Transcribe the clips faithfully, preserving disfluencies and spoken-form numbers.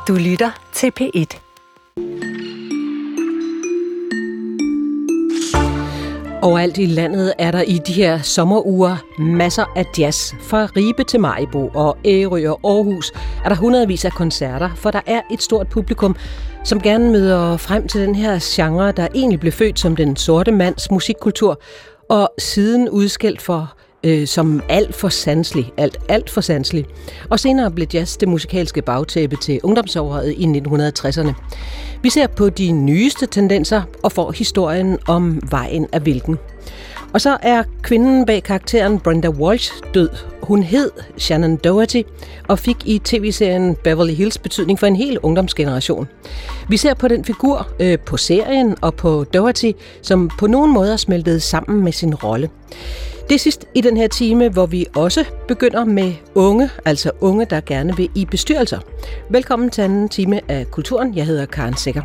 Du lytter til P et. Overalt i landet er der i de her sommeruger masser af jazz. Fra Ribe til Maribo og Ærø og Aarhus er der hundredvis af koncerter, for der er et stort publikum, som gerne møder frem til den her genre, der egentlig blev født som den sorte mands musikkultur, og siden udskilt for øh, som alt for sanselig, alt, alt for sanselig. Og senere blev jazz det musikalske bagtæppe til ungdomsåret i nitten tresserne. Vi ser på de nyeste tendenser og får historien om vejen af hvilken. Og så er kvinden bag karakteren Brenda Walsh død. Hun hed Shannon Doherty og fik i tv-serien Beverly Hills betydning for en hel ungdomsgeneration. Vi ser på den figur øh, på serien og på Doherty, som på nogen måder smeltede sammen med sin rolle. Det er sidst i den her time, hvor vi også begynder med unge, altså unge, der gerne vil i bestyrelser. Velkommen til anden time af Kulturen. Jeg hedder Karen Secher.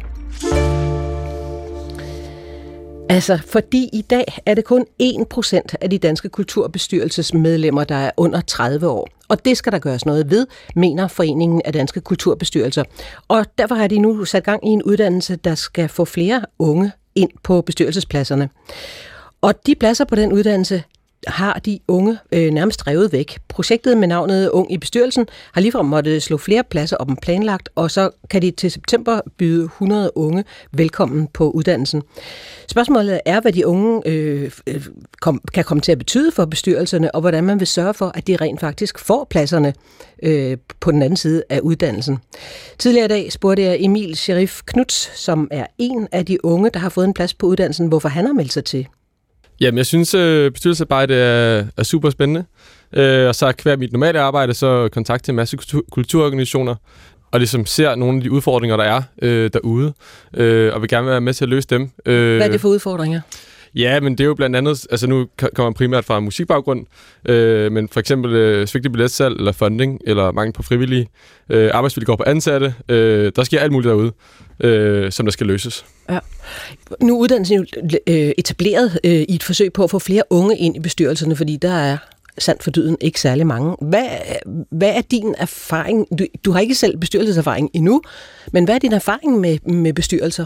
Altså, fordi i dag er det kun en procent af de danske kulturbestyrelsesmedlemmer, der er under tredive år. Og det skal der gøres noget ved, mener Foreningen af Danske Kulturbestyrelser. Og derfor har de nu sat gang i en uddannelse, der skal få flere unge ind på bestyrelsespladserne. Og de pladser på den uddannelse har de unge øh, nærmest revet væk. Projektet med navnet Ung i bestyrelsen har ligefrem måttet slå flere pladser op end planlagt, og så kan de til september byde hundrede unge velkommen på uddannelsen. Spørgsmålet er, hvad de unge øh, kom, kan komme til at betyde for bestyrelserne, og hvordan man vil sørge for, at de rent faktisk får pladserne øh, på den anden side af uddannelsen. Tidligere i dag spurgte jeg Emil Sherif Knuds, som er en af de unge, der har fået en plads på uddannelsen, hvorfor han har meldt sig til. Jamen, jeg synes, øh, bestyrelsesarbejde er, er super spændende. Øh, og så hver mit normale arbejde, så kontakt til en masse kultur- kulturorganisationer, og ligesom ser nogle af de udfordringer, der er øh, derude, øh, og vil gerne være med til at løse dem. Øh, Hvad er det for udfordringer? Ja, men det er jo blandt andet, altså nu kommer man primært fra en musikbaggrund, øh, men for eksempel øh, svigtet billetsalg, eller funding, eller mangel på frivillige, øh, arbejdsvilkår på ansatte, øh, der sker alt muligt derude, øh, som der skal løses. Ja. Nu er uddannelsen jo øh, etableret øh, i et forsøg på at få flere unge ind i bestyrelserne, fordi der er sandt for dyden ikke særlig mange. Hvad, hvad er din erfaring? Du, du har ikke selv bestyrelseserfaring endnu, men hvad er din erfaring med, med bestyrelser?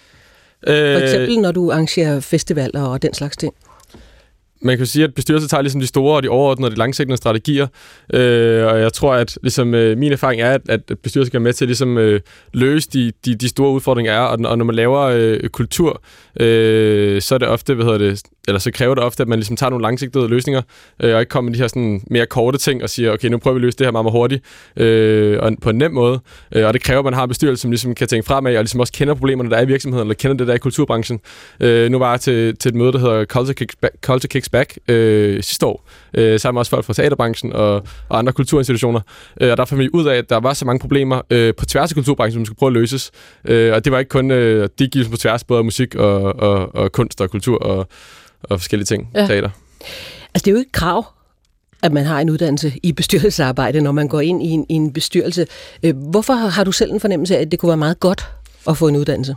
For eksempel, når du arrangerer festivaler og den slags ting. Man kan sige, at bestyrelser tager ligesom de store og de overordnede og de langsigtede strategier, øh, og jeg tror, at ligesom, øh, min erfaring er, at, at bestyrelser kan være med til at ligesom, øh, løse de, de, de store udfordringer er, og, og når man laver øh, kultur, øh, så er det ofte, hvad hedder det, eller så kræver det ofte, at man ligesom tager nogle langsigtede løsninger, øh, og ikke kommer med de her sådan, mere korte ting og siger, okay, nu prøver vi at løse det her meget, meget hurtigt, øh, og på en nem måde, øh, og det kræver, at man har en bestyrelse, som ligesom kan tænke fremad, og ligesom også kender problemerne, der er i virksomheden, eller kender det, der er i kulturbranchen. Øh, nu var jeg til, til et møde, der hedder Culture Kicks Back, Culture Kicks Back øh, sidste år, øh, sammen med også folk fra teaterbranchen og, og andre kulturinstitutioner, øh, og der fandt vi ud af, at der var så mange problemer øh, på tværs af kulturbranchen, som skulle prøve at løses, øh, og det var ikke kun, øh, de gik på tværs, både af musik og, og, og kunst og kultur og og forskellige ting, ja. Teater. Altså, det er jo ikke et krav, at man har en uddannelse i bestyrelsesarbejde, når man går ind i en, i en bestyrelse. Hvorfor har du selv en fornemmelse af, at det kunne være meget godt at få en uddannelse?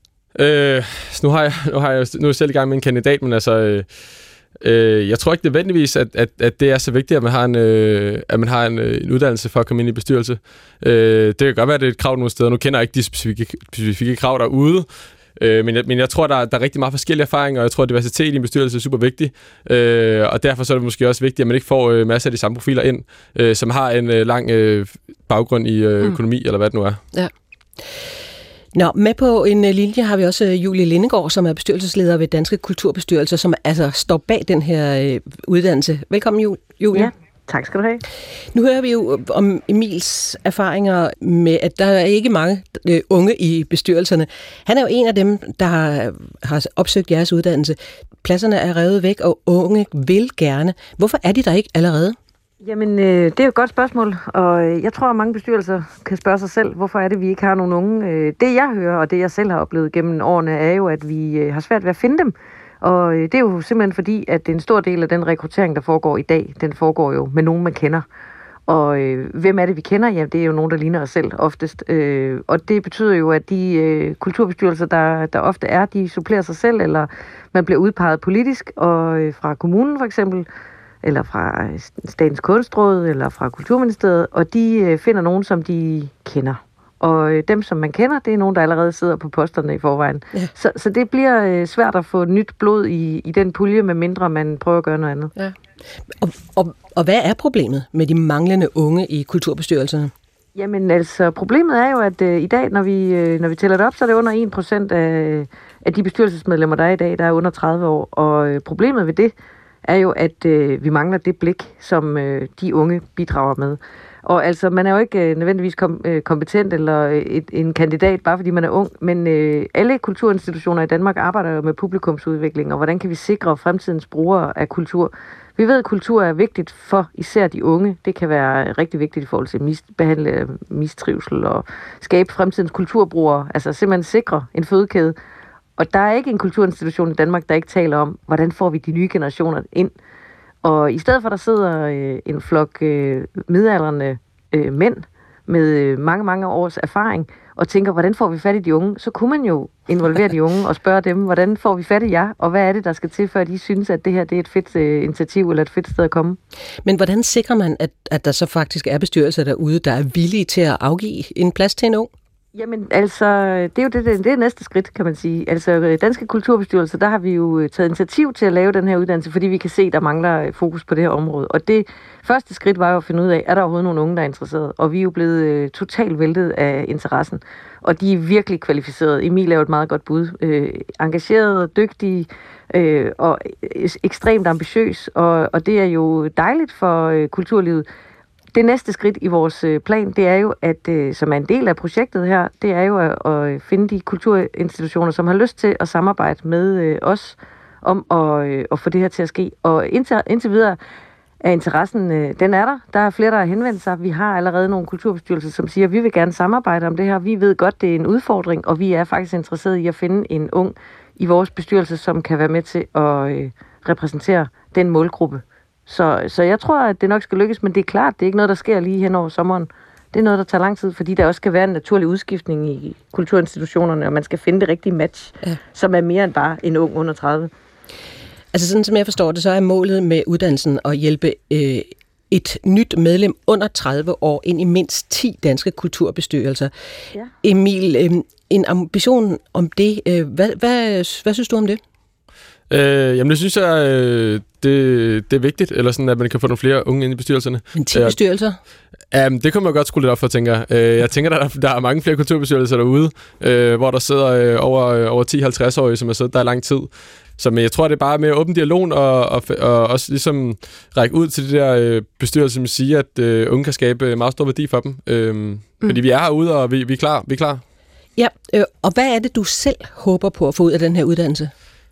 Øh, nu, har jeg, nu, har jeg, nu er jeg selv i gang med en kandidat, men altså, øh, øh, jeg tror ikke nødvendigvis, at, at, at det er så vigtigt, at man har en, øh, at man har en, øh, en uddannelse for at komme ind i bestyrelse. Øh, det kan godt være, at det er et krav nogle steder. Nu kender jeg ikke de specifikke, specifikke krav derude, Øh, men, jeg, men jeg tror, der er, der er rigtig meget forskellige erfaringer, og jeg tror, at diversitet i en bestyrelse er super vigtig. Øh, og derfor så er det måske også vigtigt, at man ikke får øh, masser af de samme profiler ind, øh, som har en øh, lang øh, baggrund i øh, økonomi, mm. eller hvad det nu er. Ja. Nå, med på en linje har vi også Julie Lindegaard, som er bestyrelsesleder ved Danske Kulturbestyrelser, som altså står bag den her øh, uddannelse. Velkommen, Julie. Ja. Tak skal du have. Nu hører vi jo om Emils erfaringer med, at der er ikke mange øh, unge i bestyrelserne. Han er jo en af dem, der har, har opsøgt jeres uddannelse. Pladserne er revet væk, og unge vil gerne. Hvorfor er de der ikke allerede? Jamen, øh, det er jo et godt spørgsmål, og jeg tror, at mange bestyrelser kan spørge sig selv, hvorfor er det, vi ikke har nogen unge. Det jeg hører, og det jeg selv har oplevet gennem årene, er jo, at vi har svært ved at finde dem. Og det er jo simpelthen fordi, at en stor del af den rekruttering, der foregår i dag, den foregår jo med nogen, man kender. Og øh, hvem er det, vi kender? Ja, det er jo nogen, der ligner os selv oftest. Øh, og det betyder jo, at de øh, kulturbestyrelser, der, der ofte er, de supplerer sig selv, eller man bliver udpeget politisk, og øh, fra kommunen for eksempel, eller fra Statens Kunstråd, eller fra Kulturministeriet, og de øh, finder nogen, som de kender. Og øh, dem, som man kender, det er nogen, der allerede sidder på posterne i forvejen. Ja. Så, så det bliver øh, svært at få nyt blod i, i den pulje, med mindre man prøver at gøre noget andet. Ja. Og, og, og hvad er problemet med de manglende unge i kulturbestyrelserne? Jamen altså, problemet er jo, at øh, i dag, når vi, øh, når vi tæller det op, så er det under en procent af, af de bestyrelsesmedlemmer, der er i dag, der er under tredive år. Og øh, problemet ved det er jo, at øh, vi mangler det blik, som øh, de unge bidrager med. Og altså, man er jo ikke øh, nødvendigvis kom, øh, kompetent eller et, en kandidat, bare fordi man er ung, men øh, alle kulturinstitutioner i Danmark arbejder jo med publikumsudvikling, og hvordan kan vi sikre fremtidens brugere af kultur? Vi ved, at kultur er vigtigt for især de unge. Det kan være rigtig vigtigt i forhold til at mis- behandle mistrivsel og skabe fremtidens kulturbrugere, altså simpelthen sikre en fødekæde. Og der er ikke en kulturinstitution i Danmark, der ikke taler om, hvordan får vi de nye generationer ind. Og i stedet for, der sidder øh, en flok øh, midaldrende øh, mænd med øh, mange, mange års erfaring, og tænker, hvordan får vi fat i de unge, så kunne man jo involvere de unge og spørge dem, hvordan får vi fat i jer, og hvad er det, der skal til, før de synes, at det her det er et fedt øh, initiativ eller et fedt sted at komme. Men hvordan sikrer man, at, at der så faktisk er bestyrelser derude, der er villige til at afgive en plads til en ung? Jamen, altså, det er jo det, det, det er næste skridt, kan man sige. Altså, Danske Kulturbestyrelser, der har vi jo taget initiativ til at lave den her uddannelse, fordi vi kan se, der mangler fokus på det her område. Og det første skridt var jo at finde ud af, er der overhovedet nogle unge, der er interesseret? Og vi er jo blevet øh, totalt væltet af interessen. Og de er virkelig kvalificerede. Emil er jo et meget godt bud. Øh, engageret, dygtig øh, og ekstremt ambitiøs. Og, og det er jo dejligt for øh, kulturlivet. Det næste skridt i vores plan, det er jo, at som er en del af projektet her, det er jo at, at finde de kulturinstitutioner, som har lyst til at samarbejde med os om at, at få det her til at ske. Og indtil, indtil videre er interessen, den er der. Der er flere, der har henvendt sig. Vi har allerede nogle kulturbestyrelser, som siger, at vi vil gerne samarbejde om det her. Vi ved godt, det er en udfordring, og vi er faktisk interesseret i at finde en ung i vores bestyrelse, som kan være med til at repræsentere den målgruppe. Så, så jeg tror, at det nok skal lykkes, men det er klart, det er ikke noget, der sker lige hen over sommeren. Det er noget, der tager lang tid, fordi der også skal være en naturlig udskiftning i kulturinstitutionerne, og man skal finde det rigtige match, ja. Som er mere end bare en ung under tredive. Altså sådan som jeg forstår det, så er målet med uddannelsen at hjælpe øh, et nyt medlem under tredive år ind i mindst ti danske kulturbestyrelser. Ja. Emil, øh, en ambition om det, øh, hvad, hvad, hvad synes du om det? Øh, jamen det synes jeg, øh, det, det er vigtigt, eller sådan, at man kan få nogle flere unge ind i bestyrelserne. Men ti bestyrelser? Ja, det kunne man godt skrue lidt op for, tænker jeg. Øh, jeg tænker, der, der er mange flere kulturbestyrelser derude, øh, hvor der sidder øh, over, øh, over ti til halvtreds-årige, som har siddet der i lang tid. Så men jeg tror, det er bare med at åbne dialogen og, og, og også ligesom række ud til de der øh, bestyrelser, som siger, at øh, unge kan skabe meget stor værdi for dem. Øh, mm. Fordi vi er herude, og vi, vi er klar. Vi er klar. Ja, øh, og hvad er det, du selv håber på at få ud af den her uddannelse?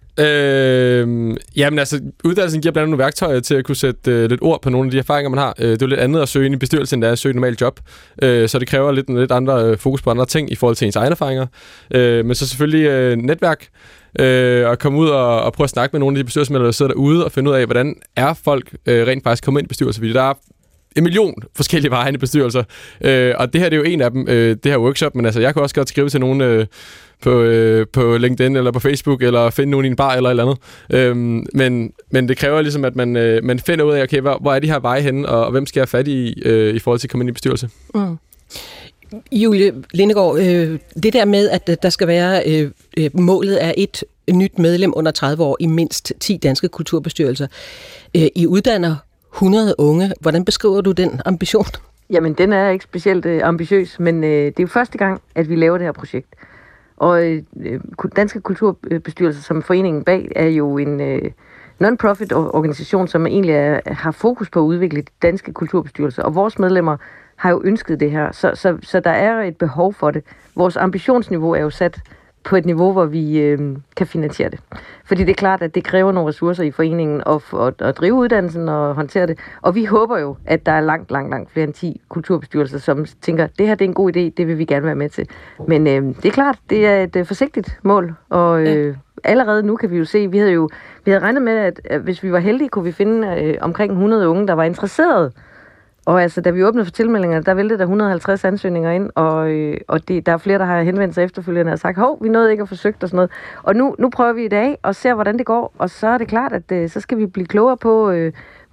Øh, jamen altså, uddannelsen giver blandt andet nogle værktøjer til at kunne sætte øh, lidt ord på nogle af de erfaringer, man har. Øh, det er jo lidt andet at søge ind i bestyrelsen, end det er at søge et normalt job. Øh, så det kræver lidt, lidt andre øh, fokus på andre ting i forhold til ens egne erfaringer. Øh, men så selvfølgelig øh, netværk, øh, og komme ud og, og prøve at snakke med nogle af de bestyrelsesmedlemmer, der sidder derude, og finde ud af, hvordan er folk øh, rent faktisk kommet ind i bestyrelsen. Fordi der er en million forskellige veje ind i bestyrelser. Øh, og det her det er jo en af dem, øh, det her workshop. Men altså, jeg kan også godt skrive til nogen øh, på, øh, på LinkedIn eller på Facebook, eller finde nogen i en bar eller et eller andet. Øhm, men, men det kræver ligesom, at man, øh, man finder ud af, okay, hvor, hvor er de her veje henne, og, og hvem skal jeg have fat i, øh, i forhold til at komme ind i bestyrelse. Mm. Julie Lindegaard, øh, det der med, at der skal være øh, målet er et nyt medlem under tredive år i mindst ti danske kulturbestyrelser. Øh, I uddanner hundrede unge. Hvordan beskriver du den ambition? Jamen, den er ikke specielt øh, ambitiøs, men øh, det er jo første gang, at vi laver det her projekt. Og øh, Danske Kulturbestyrelser som foreningen bag er jo en øh, non-profit organisation, som egentlig er, har fokus på at udvikle de danske kulturbestyrelser. Og vores medlemmer har jo ønsket det her, så, så, så der er et behov for det. Vores ambitionsniveau er jo sat på et niveau, hvor vi øh, kan finansiere det. Fordi det er klart, at det kræver nogle ressourcer i foreningen at, at, at drive uddannelsen og håndtere det. Og vi håber jo, at der er langt, langt, langt flere end ti kulturbestyrelser, som tænker, det her det er en god idé, det vil vi gerne være med til. Men øh, det er klart, det er et øh, forsigtigt mål, og øh, ja. Allerede nu kan vi jo se, vi havde jo vi havde regnet med, at, at hvis vi var heldige, kunne vi finde øh, omkring hundrede unge, der var interesserede. Og altså, da vi åbnede for tilmeldingerne, der væltede der et hundrede og halvtreds ansøgninger ind, og, øh, og det, der er flere, der har henvendt sig efterfølgende og sagt, hov, vi nåede ikke at forsøge og sådan noget. Og nu, nu prøver vi i dag og ser, hvordan det går, og så er det klart, at øh, så skal vi blive klogere på, øh,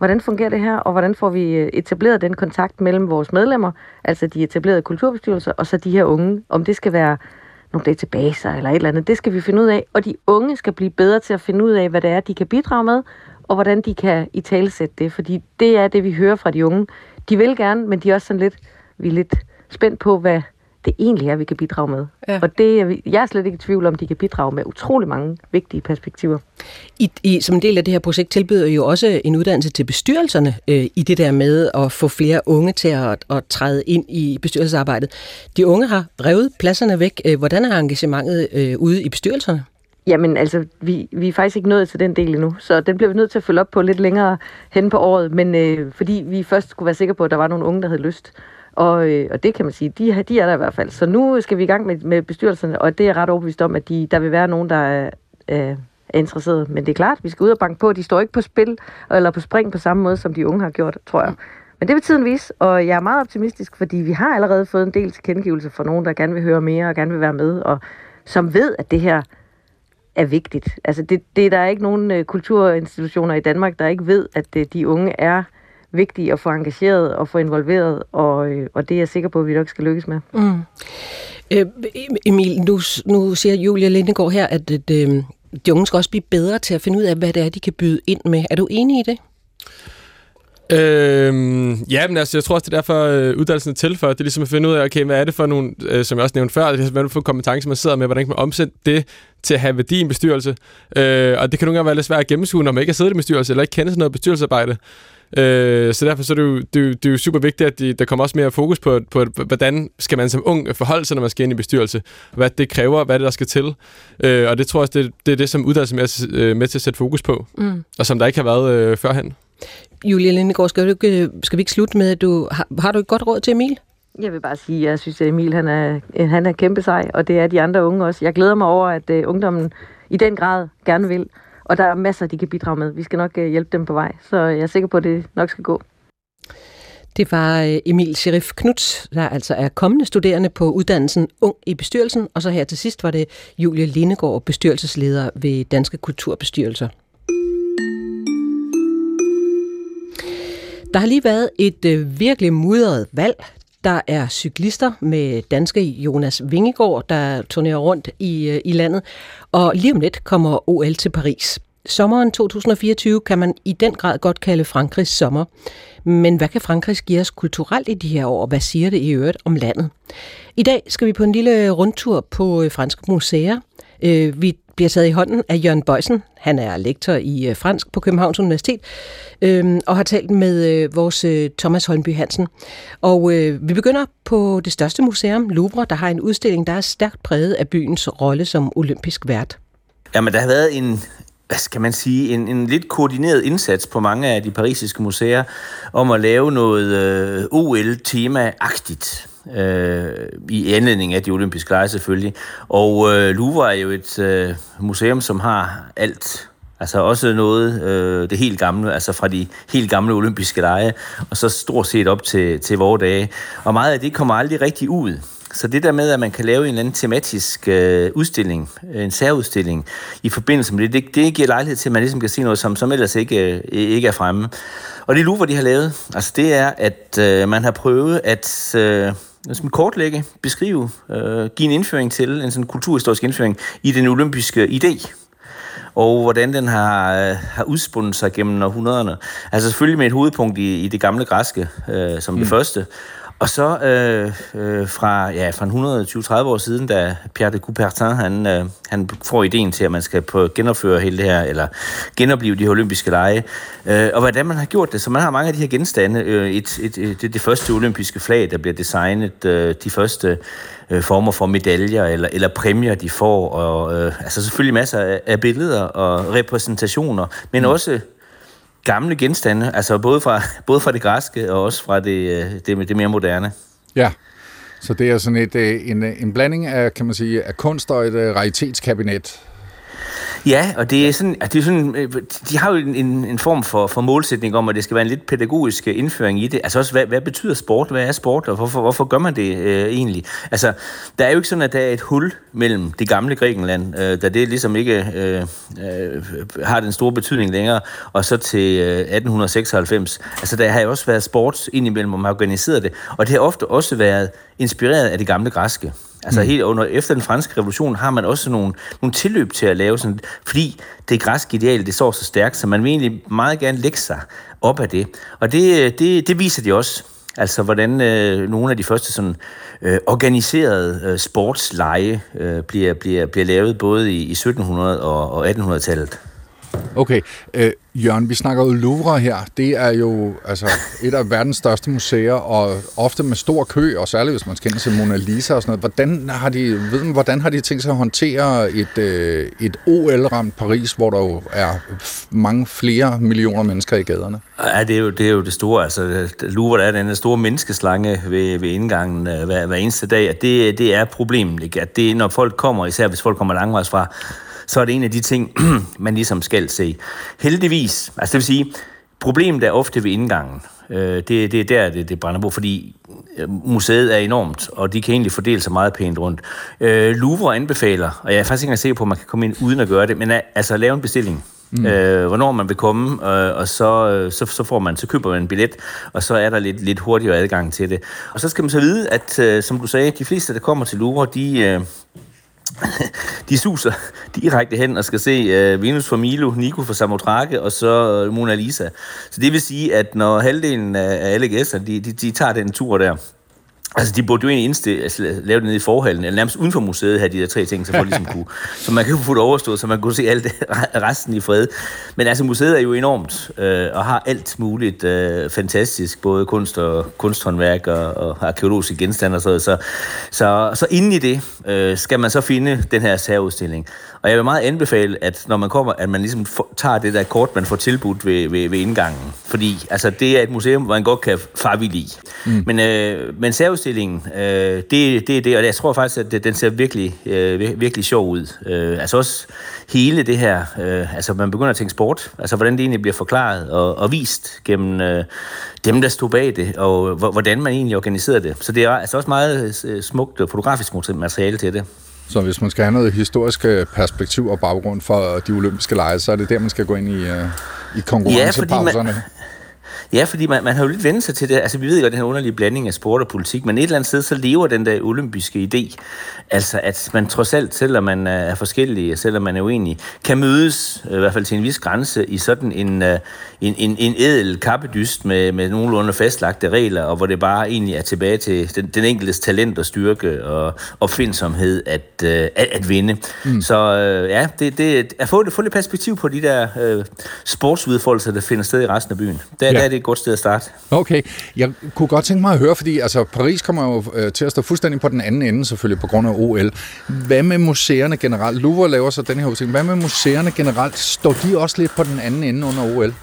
hvordan fungerer det her, og hvordan får vi etableret den kontakt mellem vores medlemmer, altså de etablerede kulturbestyrelser, og så de her unge, om det skal være nogle databaser eller et eller andet, det skal vi finde ud af, og de unge skal blive bedre til at finde ud af, hvad det er, de kan bidrage med, og hvordan de kan italesætte det, fordi det er det, vi hører fra de unge. De vil gerne, men de er også sådan lidt, vi er lidt spændt på, hvad det egentlig er, vi kan bidrage med. Ja. Og det er, jeg er slet ikke i tvivl om, de kan bidrage med utrolig mange vigtige perspektiver. I, i, som en del af det her projekt tilbyder I jo også en uddannelse til bestyrelserne øh, i det der med at få flere unge til at, at træde ind i bestyrelsesarbejdet. De unge har revet pladserne væk. Hvordan er engagementet øh, ude i bestyrelserne? Jamen altså, vi, vi er faktisk ikke nået til den del endnu, så den bliver vi nødt til at følge op på lidt længere hen på året, men øh, fordi vi først skulle være sikre på, at der var nogle unge, der havde lyst. Og, øh, og det kan man sige, de, de er der i hvert fald. Så nu skal vi i gang med, med bestyrelserne, og det er ret overbevist om, at de, der vil være nogen, der er, er, er interesseret. Men det er klart, vi skal ud og banke på. De står ikke på spil eller på spring på samme måde, som de unge har gjort, tror jeg. Men det vil tiden vise, og jeg er meget optimistisk, fordi vi har allerede fået en del tilkendegivelser fra nogen, der gerne vil høre mere og gerne vil være med, og som ved, at det her er vigtigt. Altså, det, det der er ikke nogen uh, kulturinstitutioner i Danmark, der ikke ved, at uh, de unge er vigtige at få engageret og få involveret, og, øh, og det er jeg sikker på, at vi nok skal lykkes med. Mm. Øh, Emil, nu, nu siger Julia Lindegaard her, at, at øh, de unge skal også blive bedre til at finde ud af, hvad det er, de kan byde ind med. Er du enig i det? Øhm, ja, men altså, jeg tror også, det er derfor, øh, uddannelsen er til for. Det er ligesom at finde ud af, okay, hvad er det for nogle, øh, som jeg også nævnte før, det er hvad er det for kompetencer, man sidder med, hvordan kan man omsætte det til at have værdi i en bestyrelse. Øh, og det kan nogle gange være lidt svært at gennemskue, når man ikke har siddet i en bestyrelse, eller ikke kender sådan noget bestyrelsesarbejde. Øh, så derfor så er det, jo, det, er jo, det er jo super vigtigt, at de, der kommer også mere fokus på, på, hvordan skal man som ung forholde sig, når man skal ind i bestyrelse. Hvad det kræver, hvad det der skal til. Øh, og det tror jeg også, det, det er det, som uddannelsen er med til at sætte fokus på. Mm. Og som der ikke har været øh, førhen. Julia Lindegaard, skal, du ikke, skal vi ikke slutte med, at du har, har du et godt råd til Emil? Jeg vil bare sige, at jeg synes, at Emil han er, han er kæmpe sej, og det er de andre unge også. Jeg glæder mig over, at uh, ungdommen i den grad gerne vil. Og der er masser, de kan bidrage med. Vi skal nok uh, hjælpe dem på vej, så jeg er sikker på, at det nok skal gå. Det var Emil Sherif Knuds, der altså er kommende studerende på uddannelsen Ung i bestyrelsen. Og så her til sidst var det Julia Lindegaard, bestyrelsesleder ved Danske Kulturbestyrelser. Der har lige været et øh, virkelig mudret valg. Der er cyklister med danske Jonas Vingegaard, der turnerer rundt i, øh, i landet. Og lige om lidt kommer O L til Paris. Sommeren to tusind og fireogtyve kan man i den grad godt kalde Frankrigs sommer. Men hvad kan Frankrig give os kulturelt i de her år? Hvad siger det i øvrigt om landet? I dag skal vi på en lille rundtur på franske museer. Vi bliver taget i hånden af Jørgen Boysen. Han er lektor i fransk på Københavns Universitet og har talt med vores Thomas Holmby Hansen. Og vi begynder på det største museum, Louvre, der har en udstilling, der er stærkt præget af byens rolle som olympisk vært. Jamen, der har været en, hvad skal man sige, en, en lidt koordineret indsats på mange af de parisiske museer om at lave noget øh, O L-tema-agtigt. Øh, i anledning af de olympiske lege selvfølgelig. Og øh, Louvre er jo et øh, museum, som har alt. Altså også noget, øh, det helt gamle, altså fra de helt gamle olympiske lege, og så stort set op til, til vore dage. Og meget af det kommer aldrig rigtig ud. Så det der med, at man kan lave en eller anden tematisk øh, udstilling, en særudstilling, i forbindelse med det, det, det giver lejlighed til, at man ligesom kan se noget, som, som ellers ikke, øh, ikke er fremme. Og det Louvre, de har lavet, altså det er, at øh, man har prøvet at øh, kortlægge, beskrive, øh, give en indføring til, en sådan kulturhistorisk indføring i den olympiske idé, og hvordan den har, øh, har udspundet sig gennem århundrederne. Altså selvfølgelig med et hovedpunkt i, i det gamle græske, øh, som mm. det første. Og så øh, øh, fra, ja, fra et hundrede og tyve til tredive år siden, da Pierre de Coubertin, han, øh, han får ideen til, at man skal på genopføre hele det her, eller genopleve de her olympiske lege, øh, og hvordan man har gjort det. Så man har mange af de her genstande. Øh, et, et, et, det, det første olympiske flag, der bliver designet, øh, de første øh, former for medaljer, eller, eller præmier, de får, og øh, altså selvfølgelig masser af, af billeder og repræsentationer, men mm. også gamle genstande, altså både fra, både fra det græske og også fra det, det, det mere moderne. Ja, så det er sådan et, en, en blanding af, kan man sige, af kunst og et raritetskabinet. Ja, og det er sådan, det er sådan de har jo en, en, en form for, for målsætning om, at det skal være en lidt pædagogisk indføring i det. Altså også, hvad, hvad betyder sport? Hvad er sport, og hvorfor, hvorfor gør man det øh, egentlig? Altså, der er jo ikke sådan, at der er et hul mellem det gamle Grækenland, øh, da det ligesom ikke øh, øh, har den store betydning længere, og så til øh, atten seksoghalvfems. Altså, der har jo også været sport indimellem, og man har organiseret det, og det har ofte også været inspireret af det gamle græske. Altså helt under, efter den franske revolution har man også nogle, nogle tilløb til at lave sådan, fordi det græske ideal, det står så stærkt, så man vil egentlig meget gerne lægge sig op af det. Og det, det, det viser de også. Altså hvordan øh, nogle af de første sådan, øh, organiserede øh, sportsleje øh, bliver, bliver, bliver lavet både i, i sytten hundrede- og, og attenhundrede-tallet. Okay, øh, Jørgen, vi snakker jo Louvre her. Det er jo altså, et af verdens største museer, og ofte med stor kø, og særligt hvis man skal ind til Mona Lisa og sådan noget. Hvordan har de, ved man, hvordan har de tænkt sig at håndtere et, øh, et O L-ramt Paris, hvor der jo er mange flere millioner mennesker i gaderne? Ja, det er jo det, er jo det store. Altså, Louvre, der er den store menneskeslange ved, ved indgangen øh, hver, hver eneste dag, at det, det er problemet. Ikke? At det, når folk kommer, især hvis folk kommer langvejs fra, så er det en af de ting, man ligesom skal se. Heldigvis, altså det vil sige, problemet er ofte ved indgangen. Det, det er der, det, det brænder på, fordi museet er enormt, og de kan egentlig fordele sig meget pænt rundt. Louvre anbefaler, og jeg er faktisk ikke engang sikker på, at man kan komme ind uden at gøre det, men altså lave en bestilling. Mm. Øh, hvornår man vil komme, øh, og så, så, så får man, så køber man en billet, og så er der lidt, lidt hurtigere adgang til det. Og så skal man så vide, at øh, som du sagde, de fleste, der kommer til Louvre, de... Øh, de suser direkte hen og skal se uh, Venus fra Milo, Nico fra Samothrake og så uh, Mona Lisa. Så det vil sige, at når halvdelen af alle gæster, de, de, de tager den tur der, altså de burde jo egentlig indstille, altså, lave det nede i forhallen, eller nærmest uden for museet her, de der tre ting, så folk ligesom kunne, så man kan få det overstået, så man kunne se alt det, resten i fred. Men altså museet er jo enormt, øh, og har alt muligt øh, fantastisk, både kunst og kunsthåndværk og, og arkeologiske genstande og sådan noget. Så, så, så inden i det øh, skal man så finde den her særudstilling. Og jeg vil meget anbefale, at når man kommer, at man ligesom tager det der kort, man får tilbudt ved, ved, ved indgangen. Fordi altså, det er et museum, hvor man godt kan fare vild i. Mm. Men, øh, men særudstillingen, øh, det, det er det, og jeg tror faktisk, at det, den ser virkelig, øh, virkelig sjov ud. Øh, altså også hele det her, øh, altså man begynder at tænke sport, altså hvordan det egentlig bliver forklaret og, og vist gennem øh, dem, der stod bag det, og hvordan man egentlig organiserede det. Så det er altså også meget øh, smukt og fotografisk materiale til det. Så hvis man skal have noget historisk perspektiv og baggrund for de olympiske lege, så er det der, man skal gå ind i, uh, i konkurrencepauserne? Ja, Ja, fordi man, man har jo lidt vendt sig til det. Altså, vi ved jo, den her underlige blanding af sport og politik, men et eller andet sted, så lever den der olympiske idé. Altså, at man trods alt, selvom man er forskellige, selvom man er uenige, kan mødes, i hvert fald til en vis grænse, i sådan en, en, en, en ædel kappedyst med, med nogenlunde fastlagte regler, og hvor det bare egentlig er tilbage til den, den enkeltes talent og styrke og opfindsomhed at, at, at vinde. Mm. Så ja, det, det, at få, få lidt perspektiv på de der øh, sportsudfoldelser, der finder sted i resten af byen. Der, ja. der er det et godt sted at starte. Okay. Jeg kunne godt tænke mig at høre, fordi altså, Paris kommer jo øh, til at stå fuldstændig på den anden ende, selvfølgelig på grund af O L. Hvad med museerne generelt? Louvre laver så den her udstilling. Hvad med museerne generelt? Står de også lidt på den anden ende under O L?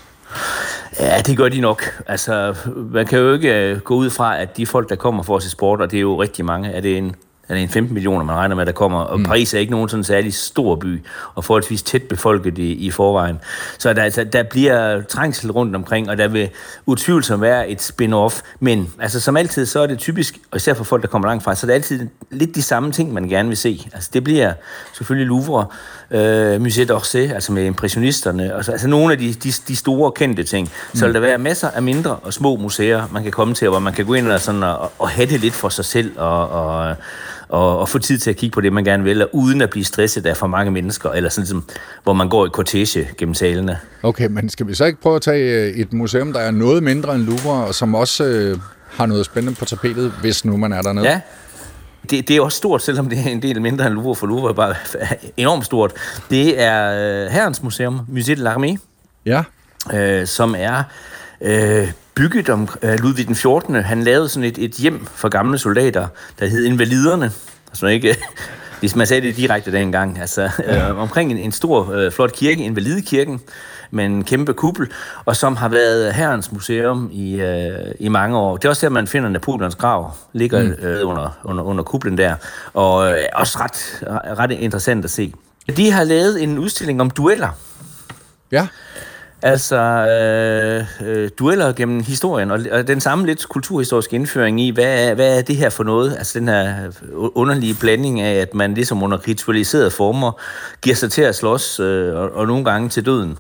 Ja, det gør de nok. Altså, man kan jo ikke gå ud fra, at de folk, der kommer for at se sport, og det er jo rigtig mange, er det en er det en femten millioner, man regner med, der kommer. Og mm. Paris er ikke nogen sådan særlig stor by, og forholdsvis tæt befolket i, i forvejen. Så der, altså, der bliver trængsel rundt omkring, og der vil utvivlsomt være et spin-off. Men altså, som altid, så er det typisk, og især for folk, der kommer langt fra, så er det altid lidt de samme ting, man gerne vil se. Altså, det bliver selvfølgelig Louvre, øh, Musée d'Orsay, altså med impressionisterne, og så, altså nogle af de, de, de store kendte ting. Så vil der være masser af mindre og små museer, man kan komme til, hvor man kan gå ind og, sådan, og, og have det lidt for sig selv, og, og Og, og få tid til at kigge på det, man gerne vil, uden at blive stresset af for mange mennesker, eller sådan som, hvor man går i kortege gennem salene. Okay, men skal vi så ikke prøve at tage et museum, der er noget mindre end Louvre, og som også øh, har noget spændende på tapetet, hvis nu man er dernede? Ja, det, det er også stort, selvom det er en del mindre end Louvre, for Louvre er bare enormt stort. Det er øh, Herrens Museum, Musée de l'Armée, ja. øh, som er Øh, bygget om øh, Ludvig den fjortende. Han lavede sådan et, et hjem for gamle soldater, der hed Invaliderne. Altså ikke, hvis man sagde det direkte dengang. Altså øh, omkring en, en stor, øh, flot kirke, Invalidekirken, med en kæmpe kuppel, og som har været Herrens Museum i, øh, i mange år. Det er også der, man finder Napoleons grav, ligger øh, under, under, under kuplen der, og øh, også ret, ret interessant at se. De har lavet en udstilling om dueller. Ja. Altså øh, øh, dueller gennem historien, og, og den samme lidt kulturhistoriske indføring i, hvad er, hvad er det her for noget? Altså den her underlige blanding af, at man ligesom under ritualiserede former giver sig til at slås, øh, og, og nogle gange til døden.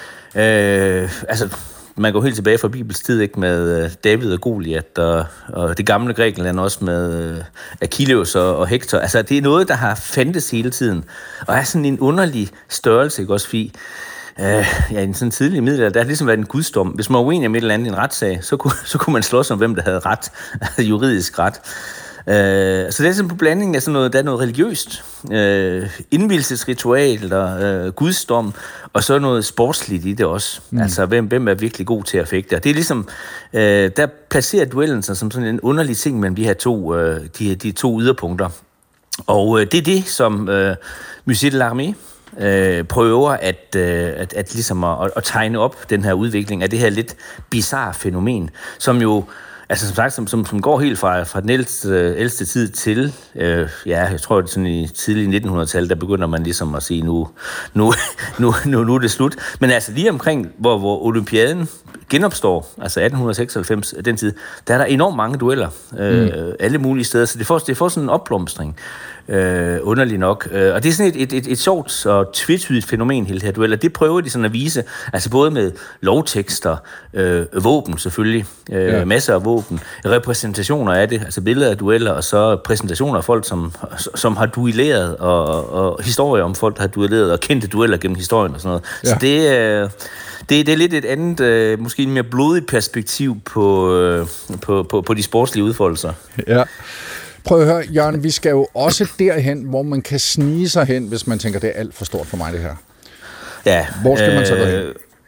Øh, altså, man går helt tilbage fra Bibels tid, ikke, med David og Goliat, og, og det gamle Grækenland også med Achilleus og, og Hector. Altså, det er noget, der har fandtes hele tiden, og er sådan en underlig størrelse, ikke også, fordi Uh, ja, i en sådan tidlig middelalder, der har ligesom været en gudsdom. Hvis man var uenig om et eller andet i en retssag, så kunne, så kunne man slås om, hvem der havde ret, altså juridisk ret. Uh, så det er sådan på blandingen af sådan noget, der er noget religiøst, uh, indvielsesritual, og uh, gudsdom, og så noget sportsligt i det også. Mm. Altså, hvem, hvem er virkelig god til at fægte. Det er ligesom, uh, der placerer duellen sig som sådan en underlig ting mellem de her to, uh, de, de to yderpunkter. Og uh, det er det, som uh, Musée de l'Armée Øh, prøver at, øh, at, at, ligesom at, at tegne op den her udvikling af det her lidt bizarre fænomen, som jo, altså som sagt, som, som, som går helt fra, fra den ældste, ældste tid til, øh, ja, jeg tror, det er sådan i tidlig nittenhundredetallet, der begynder man ligesom at sige, nu, nu, nu, nu, nu er det slut. Men altså lige omkring, hvor, hvor olympiaden genopstår, altså atten seksoghalvfems, den tid, der er der enormt mange dueller, øh, mm. alle mulige steder, så det får, det får sådan en opblomstring. Øh, underligt nok. Øh, og det er sådan et, et, et, et sjovt og tvetydigt fænomen, hele det her dueller. Det prøver de sådan at vise, altså både med lovtekster, øh, våben selvfølgelig, øh, ja. masser af våben, repræsentationer af det, altså billeder af dueller, og så præsentationer af folk, som, som har duelleret, og, og historier om folk, der har duelleret, og kendte dueller gennem historien og sådan noget. Ja. Så det er... Øh, Det, det er lidt et andet, øh, måske en mere blodigt perspektiv på, øh, på, på, på de sportslige udfoldelser. Ja. Prøv at høre, Jørgen, vi skal jo også derhen, hvor man kan snige sig hen, hvis man tænker, det er alt for stort for mig, det her. Ja. Hvor skal øh, man så gå hen?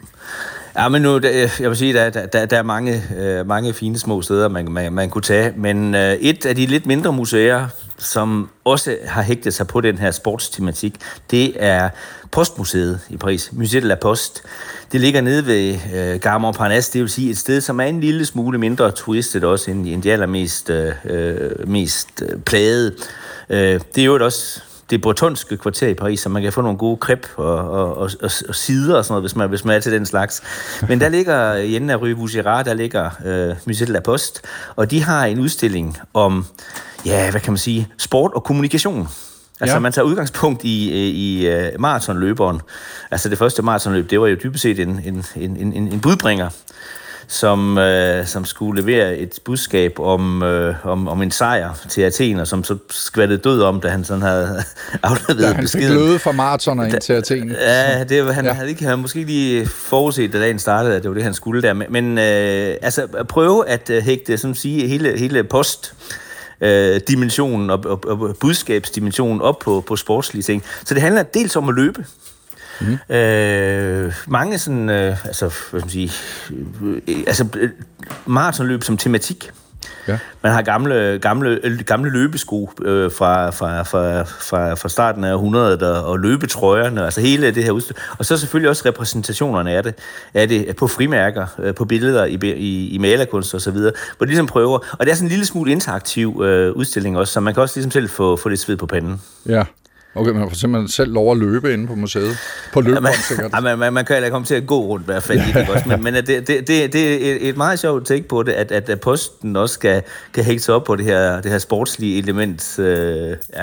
Ja, men nu, jeg vil sige, der, der, der er mange, mange fine små steder, man, man, man kunne tage, men et af de lidt mindre museer, som også har hægtet sig på den her sportstematik, det er Postmuseet i Paris, Musée de la Poste. Det ligger nede ved øh, Gare Montparnasse, det vil sige et sted, som er en lille smule mindre turistet også, end, end de allermest øh, mest plagede. Øh, det er jo også det bretonske kvarter i Paris, så man kan få nogle gode crêpes og, og, og, og, og sider og sådan noget, hvis man, hvis man er til den slags. Men der ligger, i enden af Rue Vaugirard, der ligger øh, Musée de la Poste, og de har en udstilling om, ja, hvad kan man sige, sport og kommunikation. Altså, ja. Man tager udgangspunkt i, i, i maratonløberen. Altså, det første maratonløb, det var jo dybest set en, en, en, en, en budbringer, som, øh, som skulle levere et budskab om, øh, om, om en sejr til Athen, og som så skvattede død om, da han sådan havde afleveret beskeden. Ja, han fik løde fra maratoner ind til Athen. Ja, det var, han ja. havde ikke han måske lige forudset, da dagen startede, at det var det, han skulle der. Men øh, altså, at prøve at hægte, som sige, hele, hele post Øh, dimensionen og, og, og budskabsdimensionen op på, på sportslige ting. Så det handler dels om at løbe. Mm. Øh, mange sådan, øh, altså, hvad skal man sige, øh, altså maratonløb som tematik. Ja. Man har gamle, gamle, gamle løbesko øh, fra, fra, fra, fra, fra starten af århundredet og, og løbetrøjerne, altså hele det her udstyr. Og så selvfølgelig også repræsentationerne af det, af det på frimærker, øh, på billeder i, i, i malerkunst og så videre, hvor de ligesom prøver. Og det er sådan en lille smule interaktiv øh, udstilling også, så man kan også ligesom selv få, få lidt sved på panden. Ja. Okay, man får simpelthen selv lov at løbe inde på museet. På løbebånd, sikkert. Ja, man, man, man kan heller komme til at gå rundt i hvert fald. Ja. Også, men men det, det, det, det er et, et meget sjovt take på det, at, at, at posten også skal, kan hægge sig op på det her, det her sportslige element. Øh, ja.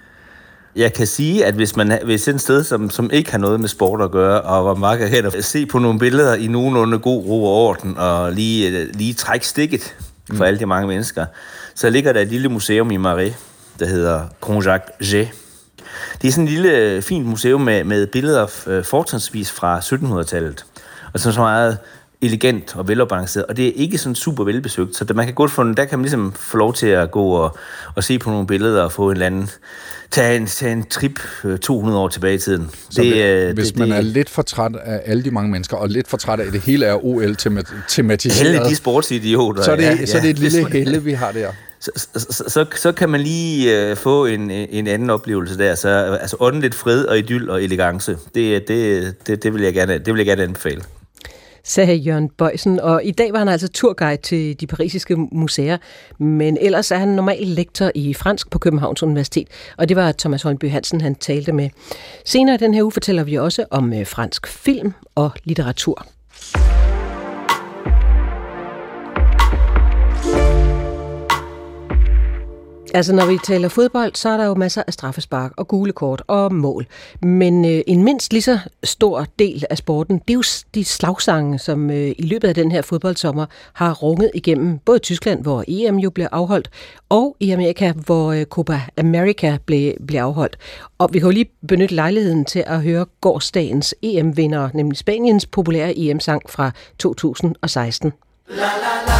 Jeg kan sige, at hvis man hvis et sted, som, som ikke har noget med sport at gøre, og hvor man kan hen og se på nogle billeder i nogenlunde god ro og orden, og lige, lige trække stikket for mm. alle de mange mennesker, så ligger der et lille museum i Marais, der hedder Grand Jacques G. Det er sådan et lille, fint museum med, med billeder øh, fortrinsvis fra syttenhundredetallet, og så er så meget elegant og velafbalanceret, og det er ikke sådan super velbesøgt, så man kan godt få, der kan man ligesom få lov til at gå og, og se på nogle billeder og få en eller anden, tage en, tage en trip øh, to hundrede år tilbage i tiden. Så det, øh, hvis det, man det, er lidt for træt af alle de mange mennesker, og lidt for træt af, at det hele er O L-tematiseret, alle de sportsidioter, så er det, ja, ja, så er det et lille helle, vi har der. Så, så, så, så kan man lige øh, få en, en anden oplevelse der. Så, altså åndeligt fred og idyl og elegance, det, det, det, det, vil jeg gerne, det vil jeg gerne anbefale. sagde Jørgen Bøjsen, og i dag var han altså turguide til de parisiske museer, men ellers er han normal lektor i fransk på Københavns Universitet, og det var Thomas Holmby Hansen, han talte med. Senere i den her uge fortæller vi også om fransk film og litteratur. Altså, når vi taler fodbold, så er der jo masser af straffespark og gule kort og mål. Men øh, en mindst lige så stor del af sporten, det er jo de slagsange, som øh, i løbet af den her fodboldsommer har runget igennem både Tyskland, hvor E M jo blev afholdt, og i Amerika, hvor øh, Copa America blev, blev afholdt. Og vi kan jo lige benytte lejligheden til at høre gårsdagens E M-vinder, nemlig Spaniens populære E M-sang fra to tusind og seksten. La, la, la.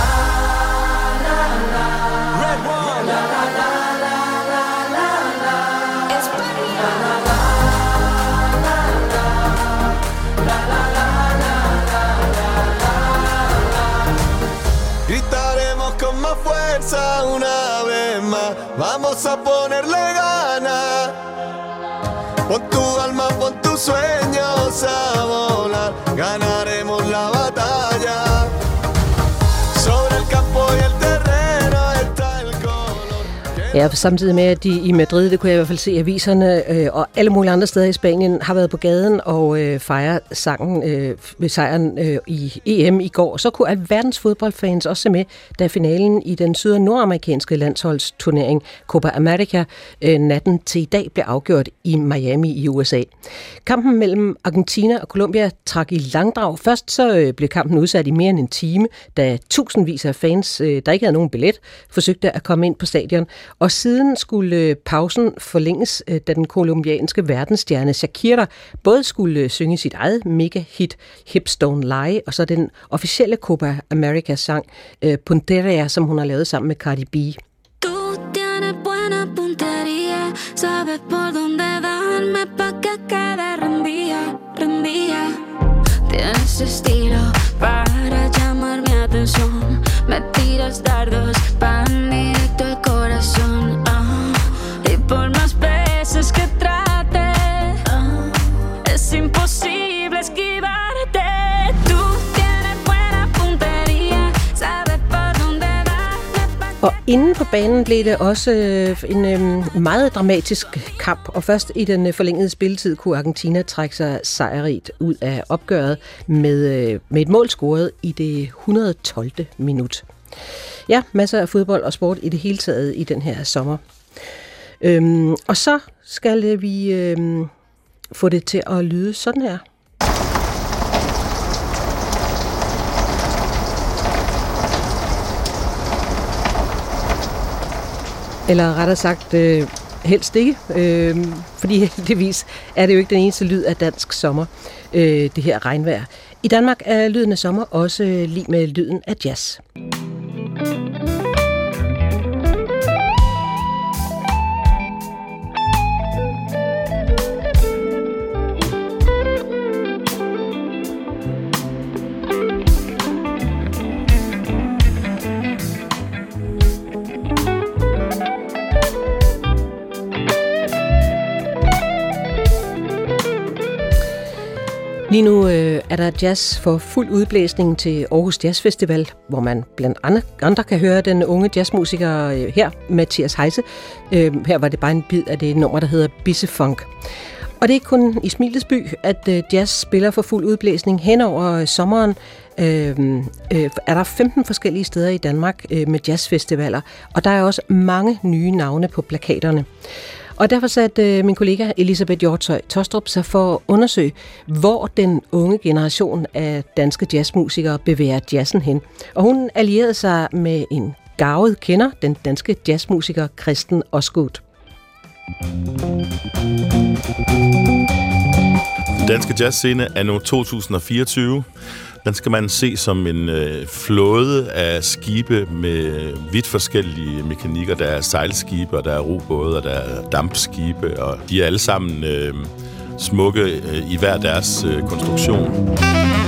Una vez más, vamos a ponerle ganas. Pon tu alma, pon tus sueños a volar. Ganaremos la batalla. Sobre el campo y el terreno está el color. Ja, samtidig med, at de i Madrid, det kunne jeg i hvert fald se i aviserne, øh, og alle mulige andre steder i Spanien, har været på gaden og øh, fejre sangen øh, ved sejren øh, i E M i går, så kunne alverdens fodboldfans også se med, da finalen i den syd- og nordamerikanske landsholdsturnering Copa America øh, natten til i dag blev afgjort i Miami i U S A. Kampen mellem Argentina og Colombia trak i langdrag. Først så øh, blev kampen udsat i mere end en time, da tusindvis af fans, øh, der ikke havde nogen billet, forsøgte at komme ind på stadion. Og siden skulle pausen forlænges, da den kolumbianske verdensstjerne Shakira både skulle synge sit eget mega-hit Hips Don't Lie, og så den officielle Copa America-sang Punteria, som hun har lavet sammen med Cardi B. Du tienes buena punteria, sabes por donde darme pa' que quede rendida, rendida. Tienes estilo para llamar mi atención, me tiras dardos pan directo al corazón, ah. Y por más veces que trate, ah, es imposible esquivarte. Tú tienes buena punteria, sabes por donde darme pa'. Og inden på banen blev det også en øh, meget dramatisk kamp, og først i den forlængede spilletid kunne Argentina trække sig sejrigt ud af opgøret med, øh, med et mål scoret i det et hundrede og tolvte minut. Ja, masser af fodbold og sport i det hele taget i den her sommer. Øhm, og så skal vi øhm, få det til at lyde sådan her. Eller rettere sagt, øh, helst ikke, øh, fordi heldigvis er det jo ikke den eneste lyd af dansk sommer, øh, det her regnvejr. I Danmark er lyden af sommer også lig med lyden af jazz. Lige nu øh, er der jazz for fuld udblæsning til Aarhus Jazz Festival, hvor man blandt andre kan høre den unge jazzmusiker øh, her, Mathias Heise. Øh, her var det bare en bid af det nummer, der hedder Bissefunk. Og det er ikke kun i Smilets by, at øh, jazz spiller for fuld udblæsning. Hen over sommeren øh, øh, er der femten forskellige steder i Danmark øh, med jazzfestivaler, og der er også mange nye navne på plakaterne. Og derfor satte min kollega Elisabeth Hjortshøj Tostrup sig for at undersøge, hvor den unge generation af danske jazzmusikere bevæger jazzen hen. Og hun allierede sig med en garvet kender, den danske jazzmusiker Kristen Osgood. Den danske jazzscene er nu to tusind og fireogtyve. Den skal man se som en øh, flåde af skibe med vidt forskellige mekanikker. Der er sejlskibe, og der er robåde, og der er dampskibe, og de er alle sammen øh, smukke øh, i hver deres øh, konstruktion.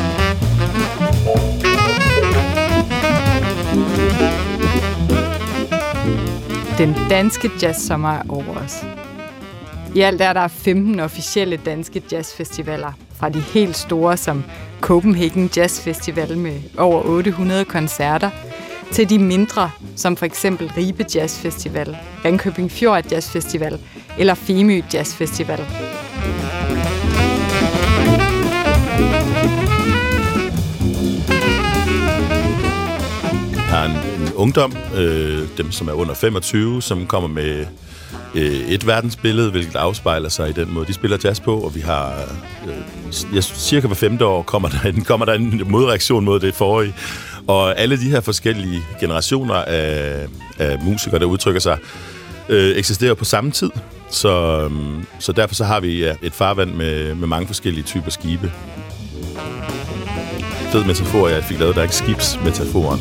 Den danske jazzsommer er over os. I alt er der femten officielle danske jazzfestivaler. fra de helt store som Copenhagen Jazz Festival med over otte hundrede koncerter, til de mindre som for eksempel Ribe Jazz Festival, Ringkøbing Fjord Jazz Festival eller Femø Jazz Festival. Jeg har en, en ungdom, øh, dem som er under femogtyve, som kommer med øh, et verdensbillede, hvilket afspejler sig i den måde, de spiller jazz på, og vi har øh, jeg, cirka hver femte år kommer der, kommer der en modreaktion mod det forrige. Og alle de her forskellige generationer af, af musikere, der udtrykker sig, øh, eksisterer på samme tid. Så, øh, så derfor så har vi ja, et farvand med, med mange forskellige typer skibe. Fed metafor, jeg fik lavet, der er ikke skibsmetaforen.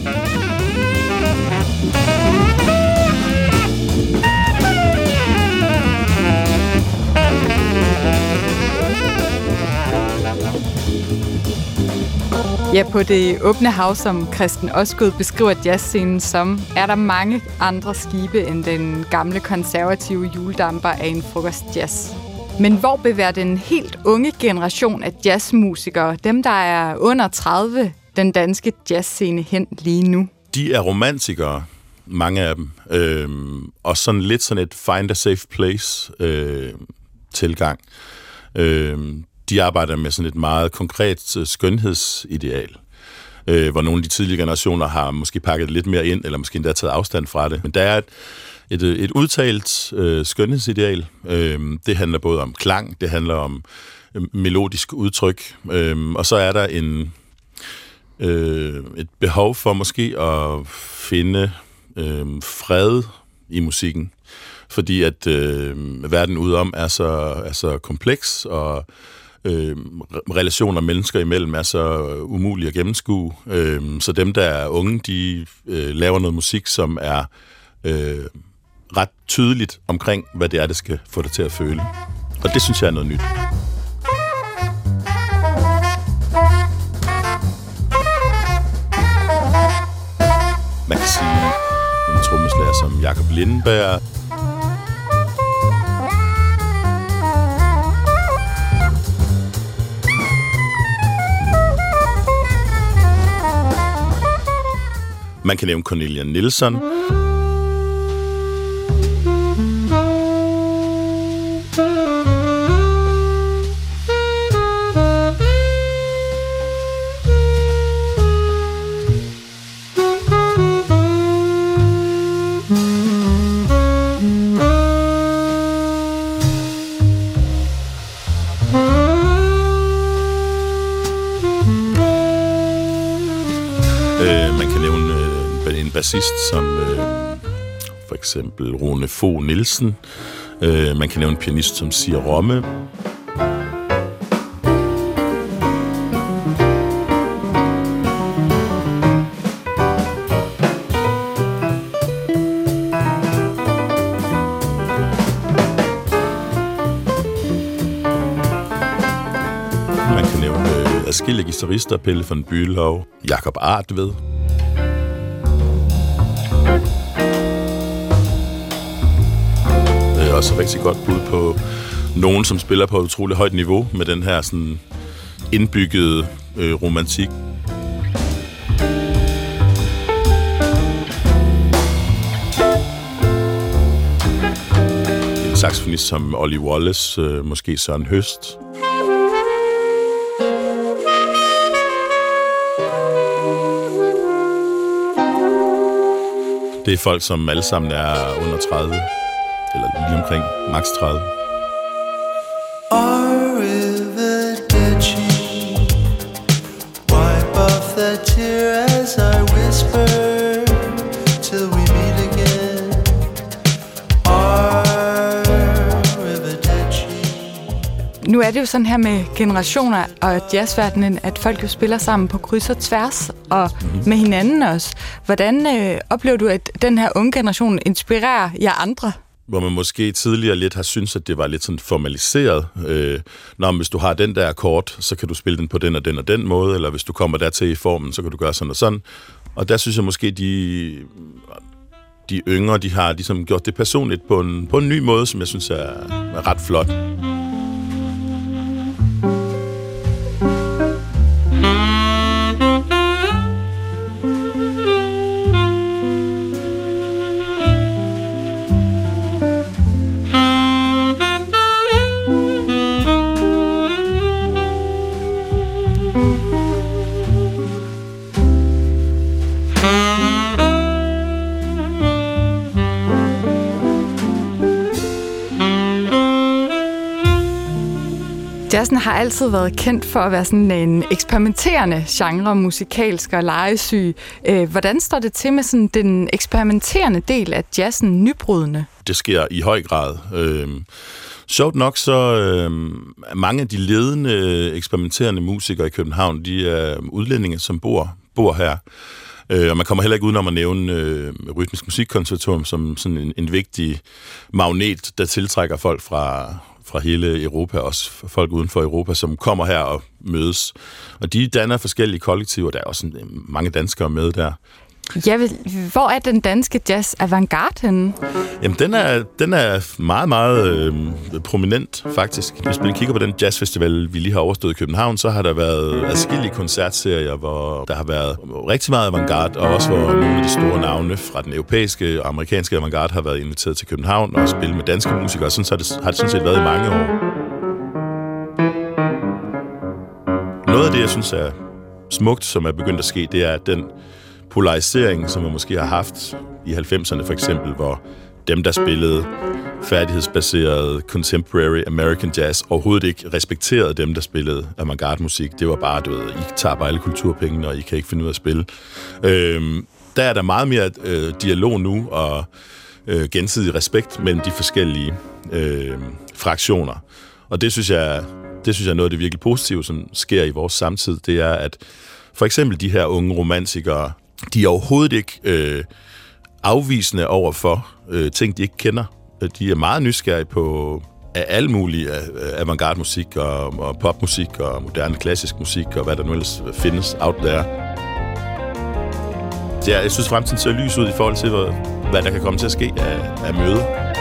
Ja, på det åbne hav, som Christen Osgood beskriver jazzscenen som, er der mange andre skibe end den gamle konservative juledamper af en frokostjazz. Men hvor bevæger den helt unge generation af jazzmusikere, dem der er under tredive, den danske jazzscene hen lige nu? De er romantikere, mange af dem, øh, og sådan lidt sådan et find a safe place øh, tilgang. Øh, de arbejder med sådan et meget konkret skønhedsideal, øh, hvor nogle af de tidlige generationer har måske pakket lidt mere ind, eller måske endda taget afstand fra det. Men der er et, et, et udtalt øh, skønhedsideal. Øh, det handler både om klang, det handler om øh, melodisk udtryk, øh, og så er der en, øh, et behov for måske at finde øh, fred i musikken, fordi at øh, verden udom er så, er så kompleks, og øh, relationer mennesker imellem er så umulige at gennemskue. Øh, så dem, der er unge, de øh, laver noget musik, som er øh, ret tydeligt omkring, hvad det er, det skal få dig til at føle. Og det synes jeg er noget nyt. Man kan sige en trommeslager som Jakob Lindenberg. Man kan nævne Cornelia Nielsen. Bassist som øh, for eksempel Rune Fogh Nielsen. Øh, man kan nævne en pianist som Sia Romme. Man kan nævne øh, adskillige guitarister, Pelle von Bülow, Jakob Artved. Også rigtig godt bud på nogen, som spiller på et utroligt højt niveau med den her sådan indbyggede øh, romantik. En saxofonist som Ollie Wallace, øh, måske Søren Høst. Det er folk, som alle sammen er under tredive. Eller lige omkring maks tredive. Wipe off that tear as I whisper till we meet again. Nu er det jo sådan her med generationer og jazzverdenen, at folk jo spiller sammen på kryds og tværs, og mm-hmm. med hinanden også. Hvordan øh, oplever du, at den her unge generation inspirerer jer andre? Hvor man måske tidligere lidt har syntes, at det var lidt sådan formaliseret. Øh, Nå, hvis du har den der akkord, så kan du spille den på den og den og den måde, eller hvis du kommer dertil i formen, så kan du gøre sådan og sådan. Og der synes jeg måske, de, de yngre, de har ligesom gjort det personligt på en, på en ny måde, som jeg synes er, er ret flot. Jazzen har altid været kendt for at være sådan en eksperimenterende genre, musikalsk og legesyg. Hvordan står det til med sådan den eksperimenterende del af jazzen, nybrydende? Det sker i høj grad. Øh, sjovt nok så øh, mange af de ledende eksperimenterende musikere i København, de er udlændinge, som bor, bor her. Øh, og man kommer heller ikke udenom at nævne øh, Rytmisk Musikkonservatorium som sådan en, en vigtig magnet, der tiltrækker folk fra, fra hele Europa, også folk uden for Europa, som kommer her og mødes. Og de danner forskellige kollektiver, der er også mange danskere med der. Ja, hvor er den danske jazz avantgarde henne? Jamen, den er, den er meget, meget øh, prominent, faktisk. Hvis man kigger på den jazzfestival, vi lige har overstået i København, så har der været adskillige koncertserier, hvor der har været rigtig meget avantgarde, og også hvor nogle af de store navne fra den europæiske og amerikanske avantgarde har været inviteret til København og spille med danske musikere. Sådan så har det, har det sådan set været i mange år. Noget af det, jeg synes er smukt, som er begyndt at ske, det er den polarisering, som man måske har haft i halvfemserne for eksempel, hvor dem, der spillede færdighedsbaseret contemporary American jazz, overhovedet ikke respekterede dem, der spillede avantgarde-musik. Det var bare, du ved, I tager bare alle kulturpengene, og I kan ikke finde ud af at spille. Øhm, der er der meget mere øh, dialog nu, og øh, gensidig respekt mellem de forskellige øh, fraktioner. Og det synes jeg, det synes jeg er noget af det virkelig positive, som sker i vores samtid. Det er, at for eksempel de her unge romantikere, de er overhovedet ikke øh, afvisende over for øh, ting, de ikke kender. De er meget nysgerrige på af alle mulige avantgarde-musik og, og popmusik og moderne klassisk musik og hvad der nu ellers findes out there. Så jeg, jeg synes, fremtiden ser lys ud i forhold til, hvad, hvad der kan komme til at ske af, af møde.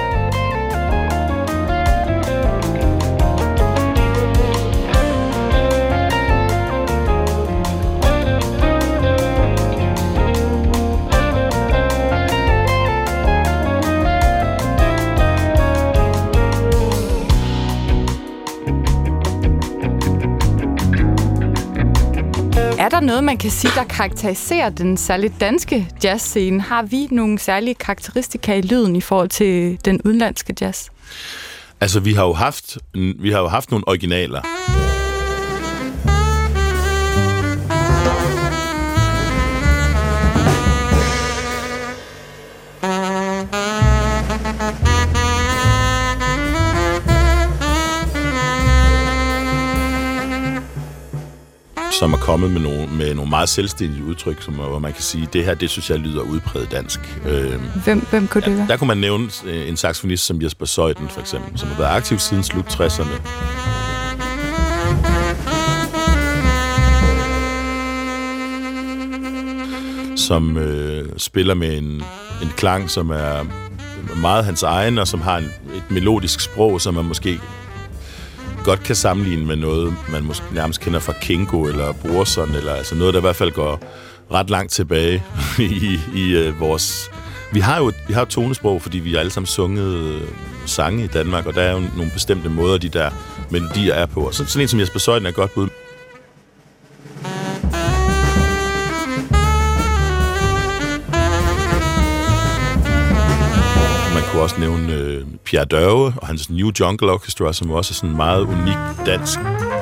Er der noget, man kan sige, der karakteriserer den særligt danske jazzscene? Har vi nogle særlige karakteristika i lyden i forhold til den udenlandske jazz? Altså, vi har jo haft, vi har jo haft nogle originaler. Som er kommet med nogle, med nogle meget selvstændige udtryk, som, hvor man kan sige, det her, det synes jeg lyder udpræget dansk. Hvem, hvem kunne det være? Der, der kunne man nævne en saxofonist som Jesper Zeuthen, for eksempel, som har været aktiv siden slut tresserne. Som øh, spiller med en, en klang, som er meget hans egen, og som har en, et melodisk sprog, som man måske godt kan sammenligne med noget, man måske nærmest kender fra Kingo eller Brorson, eller altså noget, der i hvert fald går ret langt tilbage i, i uh, vores... Vi har jo vi har et tonesprog, fordi vi har alle sammen sunget uh, sange i Danmark, og der er jo nogle bestemte måder, de der melodier er på. Og så, sådan en som Jesper Zeuthen er godt bud. Man kunne også nævne øh, Pierre Dørve og hans New Jungle Orchestra, som også er sådan meget unik dansk.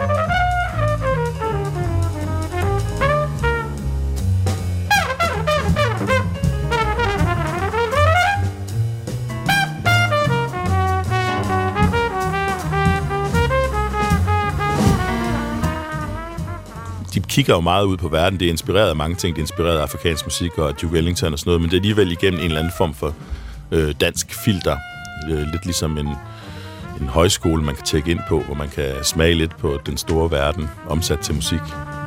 De kigger jo meget ud på verden. Det er inspireret af mange ting. Det er inspireret af afrikansk musik og Duke Ellington og sådan noget, men det er alligevel igennem en eller anden form for øh, dansk filter. Øh, lidt ligesom en, en højskole, man kan tjekke ind på, hvor man kan smage lidt på den store verden, omsat til musik.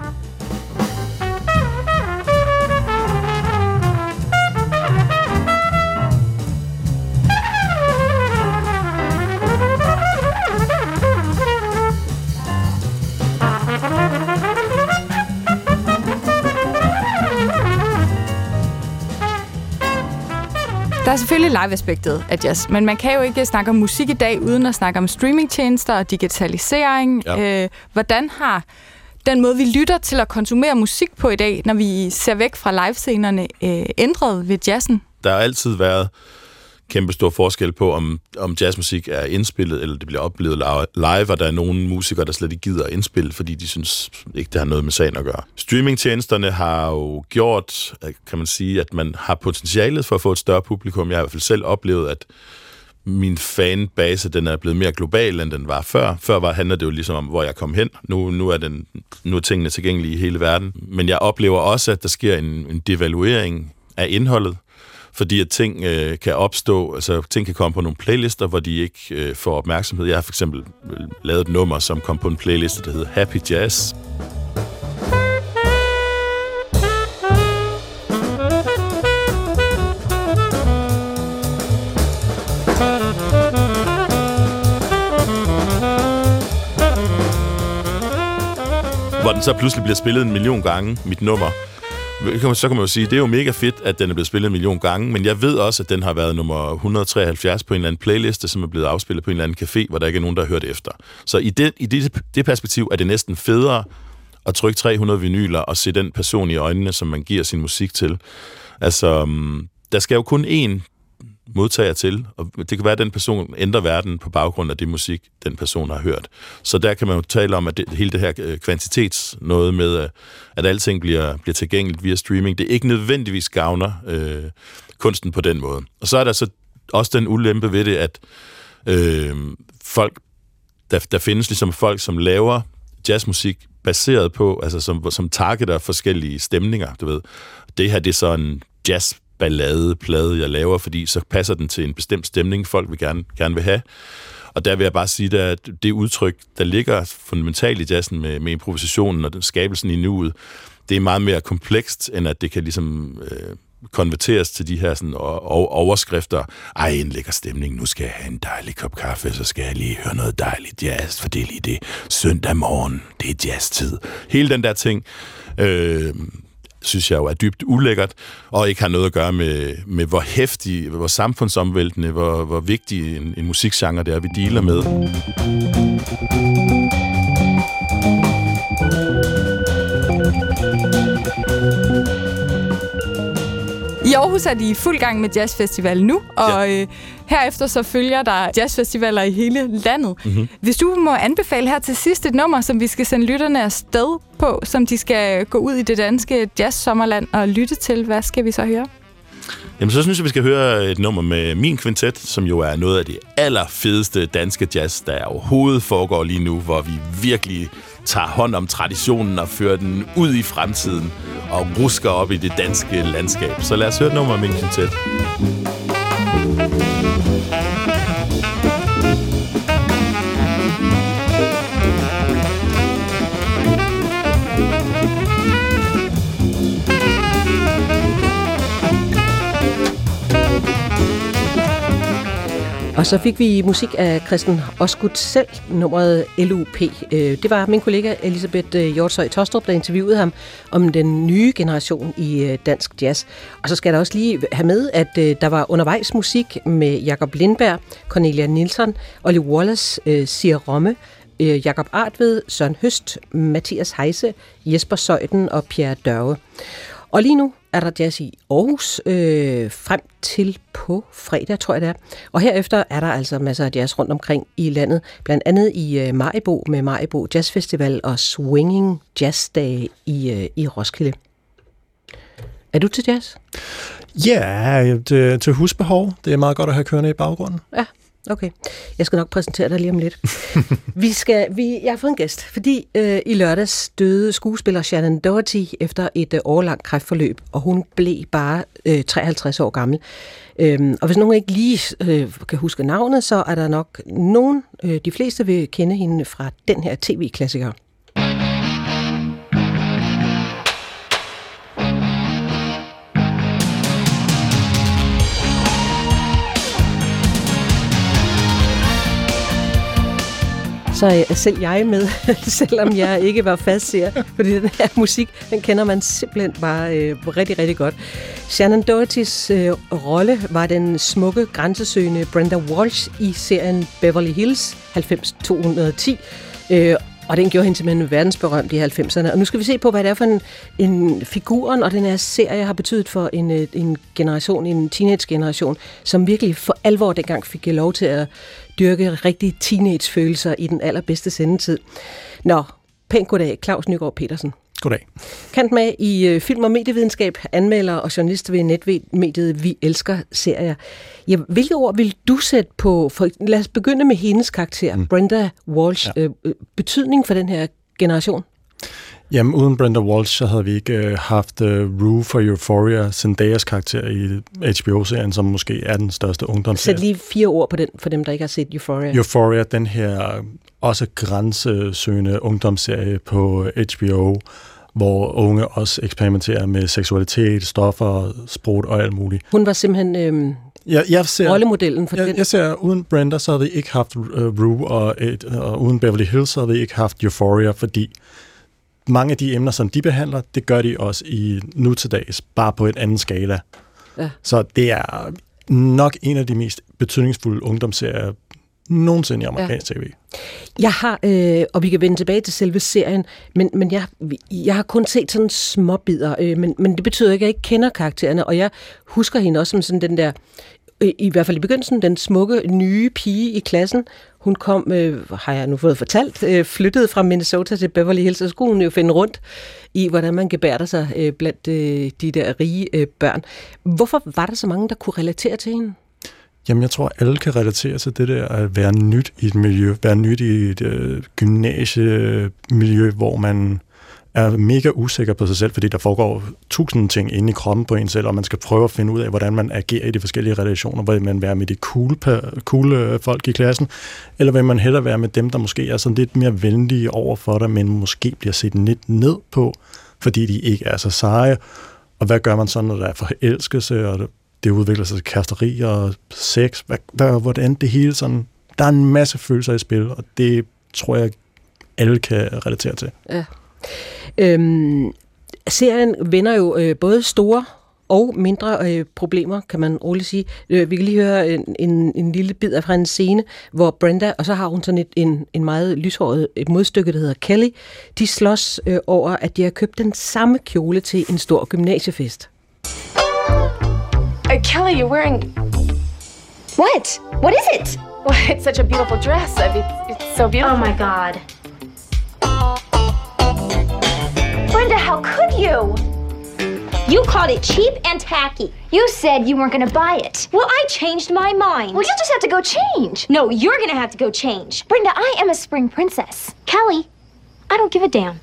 Der er selvfølgelig live-aspektet af jazz, men man kan jo ikke snakke om musik i dag, uden at snakke om streamingtjenester og digitalisering. Ja. Øh, hvordan har den måde, vi lytter til at konsumere musik på i dag, når vi ser væk fra livescenerne, øh, ændret ved jazzen? Der har altid været, kæmpe stor forskel på, om, om jazzmusik er indspillet, eller det bliver oplevet live, og der er nogle musikere, der slet ikke gider at indspille, fordi de synes ikke, det har noget med sagen at gøre. Streamingtjenesterne har jo gjort, kan man sige, at man har potentialet for at få et større publikum. Jeg har i hvert fald selv oplevet, at min fanbase, den er blevet mere global, end den var før. Før var, handlede det jo ligesom om, hvor jeg kom hen. Nu, nu, er den, nu er tingene tilgængelige i hele verden. Men jeg oplever også, at der sker en, en devaluering af indholdet, fordi at ting øh, kan opstå, altså ting kan komme på nogle playlister, hvor de ikke øh, får opmærksomhed. Jeg har for eksempel lavet et nummer, som kom på en playliste, der hedder Happy Jazz. Hvor den så pludselig bliver spillet en million gange, mit nummer. Så kan man jo sige, det er jo mega fedt, at den er blevet spillet en million gange, men jeg ved også, at den har været nummer et hundrede og treoghalvfjerds på en eller anden playliste, som er blevet afspillet på en eller anden café, hvor der ikke er nogen, der har hørt efter. Så i det, i det, det perspektiv er det næsten federe at trykke tre hundrede vinyler og se den person i øjnene, som man giver sin musik til. Altså, der skal jo kun én modtager til, og det kan være, at den person ændrer verden på baggrund af det musik, den person har hørt. Så der kan man jo tale om, at det, hele det her kvantitets noget med, at alting bliver, bliver tilgængeligt via streaming, det ikke nødvendigvis gavner øh, kunsten på den måde. Og så er der så også den ulempe ved det, at øh, folk, der, der findes ligesom folk, som laver jazzmusik baseret på, altså som, som targeter forskellige stemninger, du ved. Det her, det er så en jazz ballade, plade, jeg laver, fordi så passer den til en bestemt stemning, folk vil gerne, gerne vil have. Og der vil jeg bare sige, at det udtryk, der ligger fundamentalt i jazzen med, med improvisationen og den skabelsen i nuet, det er meget mere komplekst, end at det kan ligesom øh, konverteres til de her sådan, og, overskrifter. Ej, en lækker stemning, nu skal jeg have en dejlig kop kaffe, så skal jeg lige høre noget dejligt jazz, for det er lige det. Søndag morgen, det er jazztid. Hele den der ting, øh, synes jeg jo er dybt ulækkert, og ikke har noget at gøre med, med hvor hæftig, hvor samfundsomvæltende, hvor, hvor vigtig en, en musikgenre det er, vi dealer med. I Aarhus er de i fuld gang med jazzfestival nu, og ja. øh, herefter så følger der jazzfestivaler i hele landet. Mm-hmm. Hvis du må anbefale her til sidst et nummer, som vi skal sende lytterne afsted på, som de skal gå ud i det danske jazz-sommerland og lytte til, hvad skal vi så høre? Jamen, så synes jeg, vi skal høre et nummer med min kvintet, som jo er noget af det allerfedeste danske jazz, der overhovedet foregår lige nu, hvor vi virkelig tager hånd om traditionen og fører den ud i fremtiden og rusker op i det danske landskab. Så lad os høre et nummer med min kvintet. Og så fik vi musik af Christen Osgood selv, nummeret L U P. Det var min kollega Elisabeth Hjortshøj Tostrup, der interviewede ham om den nye generation i dansk jazz. Og så skal jeg også lige have med, at der var undervejs musik med Jakob Lindberg, Cornelia Nilsson, Olli Wallace, Sir Romme, Jakob Artved, Søren Høst, Mathias Heise, Jesper Søjden og Pierre Dørve. Og lige nu er der jazz i Aarhus øh, frem til på fredag, tror jeg det er. Og herefter er der altså masser af jazz rundt omkring i landet. Blandt andet i øh, Maribo med Maribo Jazz Festival og Swinging Jazz Day i, øh, i Roskilde. Er du til jazz? Ja, det, til husbehov. Det er meget godt at have kørende i baggrunden. Ja. Okay. Jeg skal nok præsentere dig lige om lidt. vi skal, vi, jeg har fået en gæst, fordi øh, i lørdags døde skuespiller Shannen Doherty efter et øh, årelangt kræftforløb, og hun blev bare øh, treoghalvtreds år gammel. Øhm, og hvis nogen ikke lige øh, kan huske navnet, så er der nok nogen, øh, de fleste vil kende hende fra den her tv-klassiker. Så er selv jeg med, selvom jeg ikke var fastseer, fordi den her musik, den kender man simpelthen bare øh, rigtig, rigtig godt. Shannen Dohertys øh, rolle var den smukke, grænsesøgende Brenda Walsh i serien Beverly Hills halvfems to hundrede og ti. Øh, Og den gjorde hende simpelthen verdensberømt i halvfemserne. Og nu skal vi se på, hvad det er for en, en figuren, og den her serie har betydet for en, en generation, en teenage-generation, som virkelig for alvor dengang fik lov til at dyrke rigtige teenage-følelser i den allerbedste sendetid. Nå, pænt goddag, Claus Nygaard Petersen. Goddag. Kendt med i uh, film- og medievidenskab, anmelder og journalist ved netmediet Vi Elsker Serier. Ja, hvilke ord vil du sætte på, for, lad os begynde med hendes karakter, mm. Brenda Walsh, ja. øh, betydning for den her generation? Jamen, uden Brenda Walsh, så havde vi ikke øh, haft øh, Rue for Euphoria, Zendayas karakter i H B O-serien, som måske er den største ungdomsserie. Sæt lige fire ord på den, for dem, der ikke har set Euphoria. Euphoria, den her også grænsesøgende ungdomsserie på H B O, hvor unge også eksperimenterer med seksualitet, stoffer, sprut og alt muligt. Hun var simpelthen øh, jeg, jeg ser, rollemodellen for jeg, den. Jeg ser, uden Brenda, så havde vi ikke haft uh, Rue, og, og uden Beverly Hills, så havde vi ikke haft Euphoria, fordi mange af de emner, som de behandler, det gør de også i nu til dags, bare på et andet skala. Ja. Så det er nok en af de mest betydningsfulde ungdomsserier nogensinde i amerikansk ja. tv. Jeg har, øh, og vi kan vende tilbage til selve serien, men, men jeg, jeg har kun set sådan småbidder, øh, men, men det betyder ikke, at jeg ikke kender karaktererne, og jeg husker hende også som sådan den der, øh, i hvert fald i begyndelsen, den smukke, nye pige i klassen. Hun kom, øh, har jeg nu fået fortalt, øh, flyttede fra Minnesota til Beverly Hills, og skulle hun jo finde rundt i, hvordan man gebærder sig øh, blandt øh, de der rige øh, børn. Hvorfor var der så mange, der kunne relatere til hende? Jamen, jeg tror, alle kan relatere til det der at være nyt i et miljø, være nyt i et øh, gymnasiemiljø, hvor man er mega usikker på sig selv, fordi der foregår tusind ting inde i kroppen på en selv, og man skal prøve at finde ud af, hvordan man agerer i de forskellige relationer. Vil man være med de cool, cool folk i klassen, eller vil man hellere være med dem, der måske er sådan lidt mere venlige over for dig, men måske bliver set lidt ned på, fordi de ikke er så seje. Og hvad gør man så, når der er forelskelse, og det udvikler sig til kæresteri og sex? Hvad, hvad, hvordan det hele sådan... Der er en masse følelser i spil, og det tror jeg, alle kan relatere til. Ja. Øhm, serien vender jo øh, både store og mindre øh, problemer, kan man roligt sige. Øh, vi kan lige høre en, en, en lille bid fra en scene, hvor Brenda, og så har hun sådan et, en, en meget lyshåret et modstykke, der hedder Kelly. De slås øh, over, at de har købt den samme kjole til en stor gymnasiefest. Uh, Kelly, you're wearing... What? What is it? Well, it's such a beautiful dress. I mean, it's, it's so beautiful. Oh my God. Brenda, how could you? You called it cheap and tacky. You said you weren't gonna buy it. Well, I changed my mind. Well, you just have to go change. No, you're gonna have to go change. Brenda, I am a spring princess. Kelly, I don't give a damn.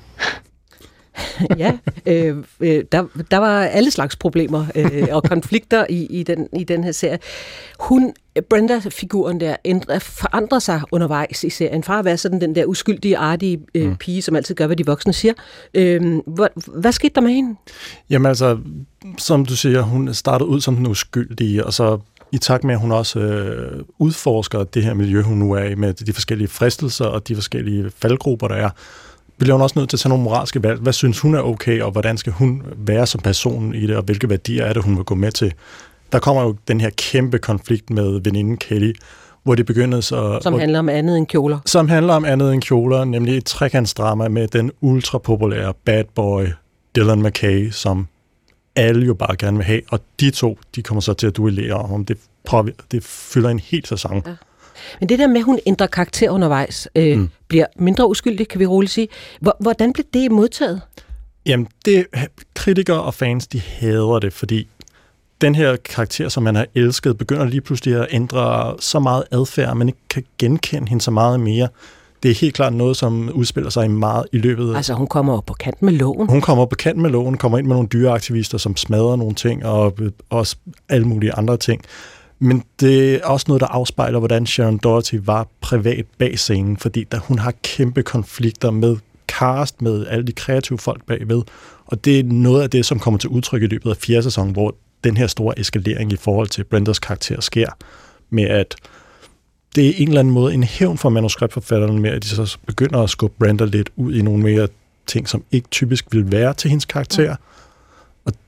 ja, øh, øh, der, der var alle slags problemer øh, og konflikter i, i, den, i den her serie. Hun, Brenda-figuren der, ændrer, forandrer sig undervejs i serien. Fra at være sådan den der uskyldige, artige øh, mm. pige, som altid gør, hvad de voksne siger. Øh, hvad, hvad skete der med hende? Jamen altså, som du siger, hun startede ud som den uskyldige, og så i takt med, at hun også øh, udforsker det her miljø, hun nu er i, med de forskellige fristelser og de forskellige faldgrupper, der er, bliver hun også nødt til at tage nogle moralske valg. Hvad synes hun er okay, og hvordan skal hun være som person i det, og hvilke værdier er det, hun vil gå med til? Der kommer jo den her kæmpe konflikt med veninden Kelly, hvor det begynder så... Som handler om andet end kjoler. Som handler om andet end kjoler, nemlig et trekantsdrama med den ultrapopulære bad boy Dylan McKay, som alle jo bare gerne vil have, og de to, de kommer så til at duellere om. Det, prøver, det fylder en hel sæson. Ja. Men det der med, at hun ændrer karakter undervejs, øh, mm. bliver mindre uskyldig, kan vi roligt sige. Hvordan blev det modtaget? Jamen, det, kritikere og fans, de hader det, fordi den her karakter, som man har elsket, begynder lige pludselig at ændre så meget adfærd, at man ikke kan genkende hende så meget mere. Det er helt klart noget, som udspiller sig meget i løbet af... Altså, hun kommer op på kant med loven? Hun kommer op på kant med loven, kommer ind med nogle dyreaktivister, som smadrer nogle ting, og også alle mulige andre ting. Men det er også noget, der afspejler, hvordan Sharon Doherty var privat bag scenen, fordi der, hun har kæmpe konflikter med cast, med alle de kreative folk bagved. Og det er noget af det, som kommer til udtryk i løbet af fjerde sæson, hvor den her store eskalering i forhold til Brendas karakter sker, med at det er en eller anden måde en hævn for manuskriptforfatterne med, at de så begynder at skubbe Brenda lidt ud i nogle mere ting, som ikke typisk vil være til hendes karakter. Og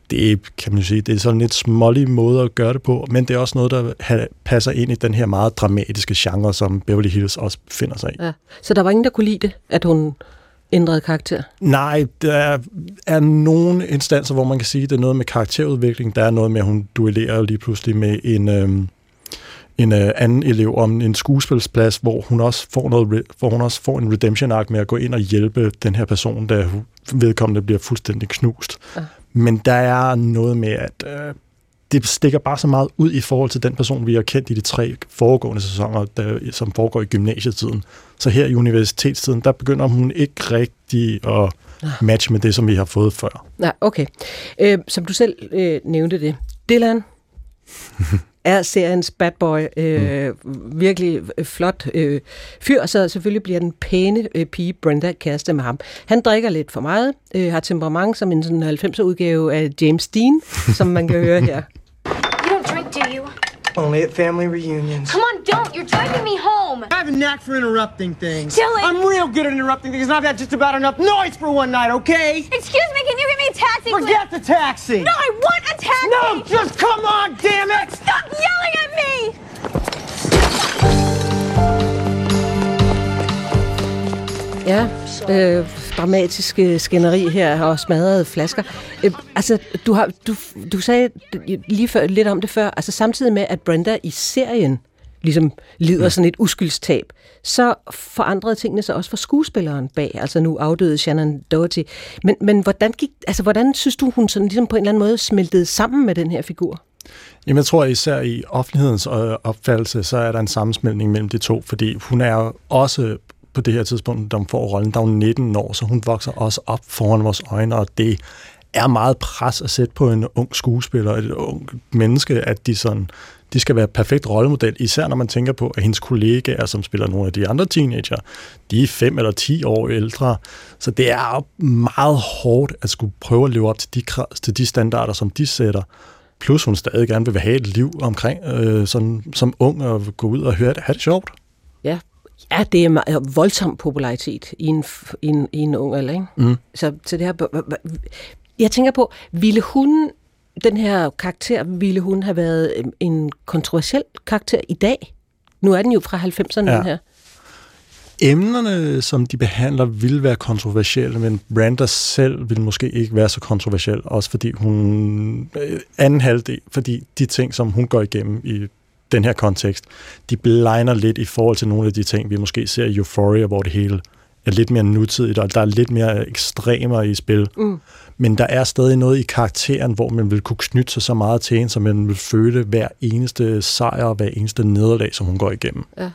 det kan man jo sige, det er sådan en lidt smålig måde at gøre det på, men det er også noget, der passer ind i den her meget dramatiske genre, som Beverly Hills også befinder sig i. Ja. Så der var ingen, der kunne lide det, at hun ændrede karakter? Nej, der er, er nogle instanser, hvor man kan sige, at det er noget med karakterudvikling. Der er noget med, at hun duellerer lige pludselig med en, øhm, en øh, anden elev om en skuespilsplads, hvor hun også får noget, hvor hun også får en redemption arc med at gå ind og hjælpe den her person, der vedkommende bliver fuldstændig knust. Ja. Men der er noget med, at øh, det stikker bare så meget ud i forhold til den person, vi har kendt i de tre foregående sæsoner, der, som foregår i gymnasietiden. Så her i universitetstiden, der begynder hun ikke rigtig at matche med det, som vi har fået før. Nej, okay. Øh, som du selv øh, nævnte det. Dylan er seriens bad boy. Øh, mm. Virkelig flot øh, fyr, så selvfølgelig bliver den pæne øh, pige Brenda kæreste med ham. Han drikker lidt for meget, øh, har temperament som en sådan halvfemser udgave af James Dean, som man kan høre her. You don't drink, do you? Only at family reunions. Come on, don't. You're driving me home. I have a knack for interrupting things. Dylan! I'm real good at interrupting things, and I've had just about enough noise for one night, okay? Excuse me, can you give me a taxi, please? Forget the taxi! No, I want a taxi! No, just come on, damn it! Stop yelling at me! Ja, øh, dramatiske skænderi her og smadrede flasker. Øh, altså, du, har, du, du sagde lige før, lidt om det før, altså samtidig med, at Brenda i serien ligesom lider sådan et uskyldstab, så forandrede tingene sig også for skuespilleren bag, altså nu afdøde Shannon Doherty. Men, men hvordan, gik, altså, hvordan synes du, hun sådan ligesom på en eller anden måde smeltede sammen med den her figur? Jamen, jeg tror især i offentlighedens opfattelse, så er der en sammensmeltning mellem de to, fordi hun er også på det her tidspunkt, da hun får rollen, der er hun nitten år, så hun vokser også op foran vores øjne, og det er meget pres at sætte på en ung skuespiller, et ung menneske, at de, sådan, de skal være perfekt rollemodel, især når man tænker på, at hendes kollegaer, som spiller nogle af de andre teenager, de er fem eller ti år ældre, så det er meget hårdt at skulle prøve at leve op til de, til de standarder, som de sætter. Plus hun stadig gerne vil have et liv omkring, øh, sådan, som ung, og gå ud og høre det, have det sjovt. Ja, ja, det er meget, voldsom popularitet i en, i en, i en ung alder, ikke? Mm. Så, så det her, jeg tænker på, ville hun, den her karakter, ville hun have været en kontroversiel karakter i dag? Nu er den jo fra halvfemserne, ja. Den her. Emnerne, som de behandler, vil være kontroversielle, men Brenda selv vil måske ikke være så kontroversiel, også fordi hun anden halvdel, fordi de ting, som hun går igennem i den her kontekst, de blegner lidt i forhold til nogle af de ting, vi måske ser i Euphoria, hvor det hele er lidt mere nutidigt, og der er lidt mere ekstremer i spil. Mm. Men der er stadig noget i karakteren, hvor man vil kunne knytte sig så meget til en, så man vil føle hver eneste sejr og hver eneste nederlag, som hun går igennem. Ja.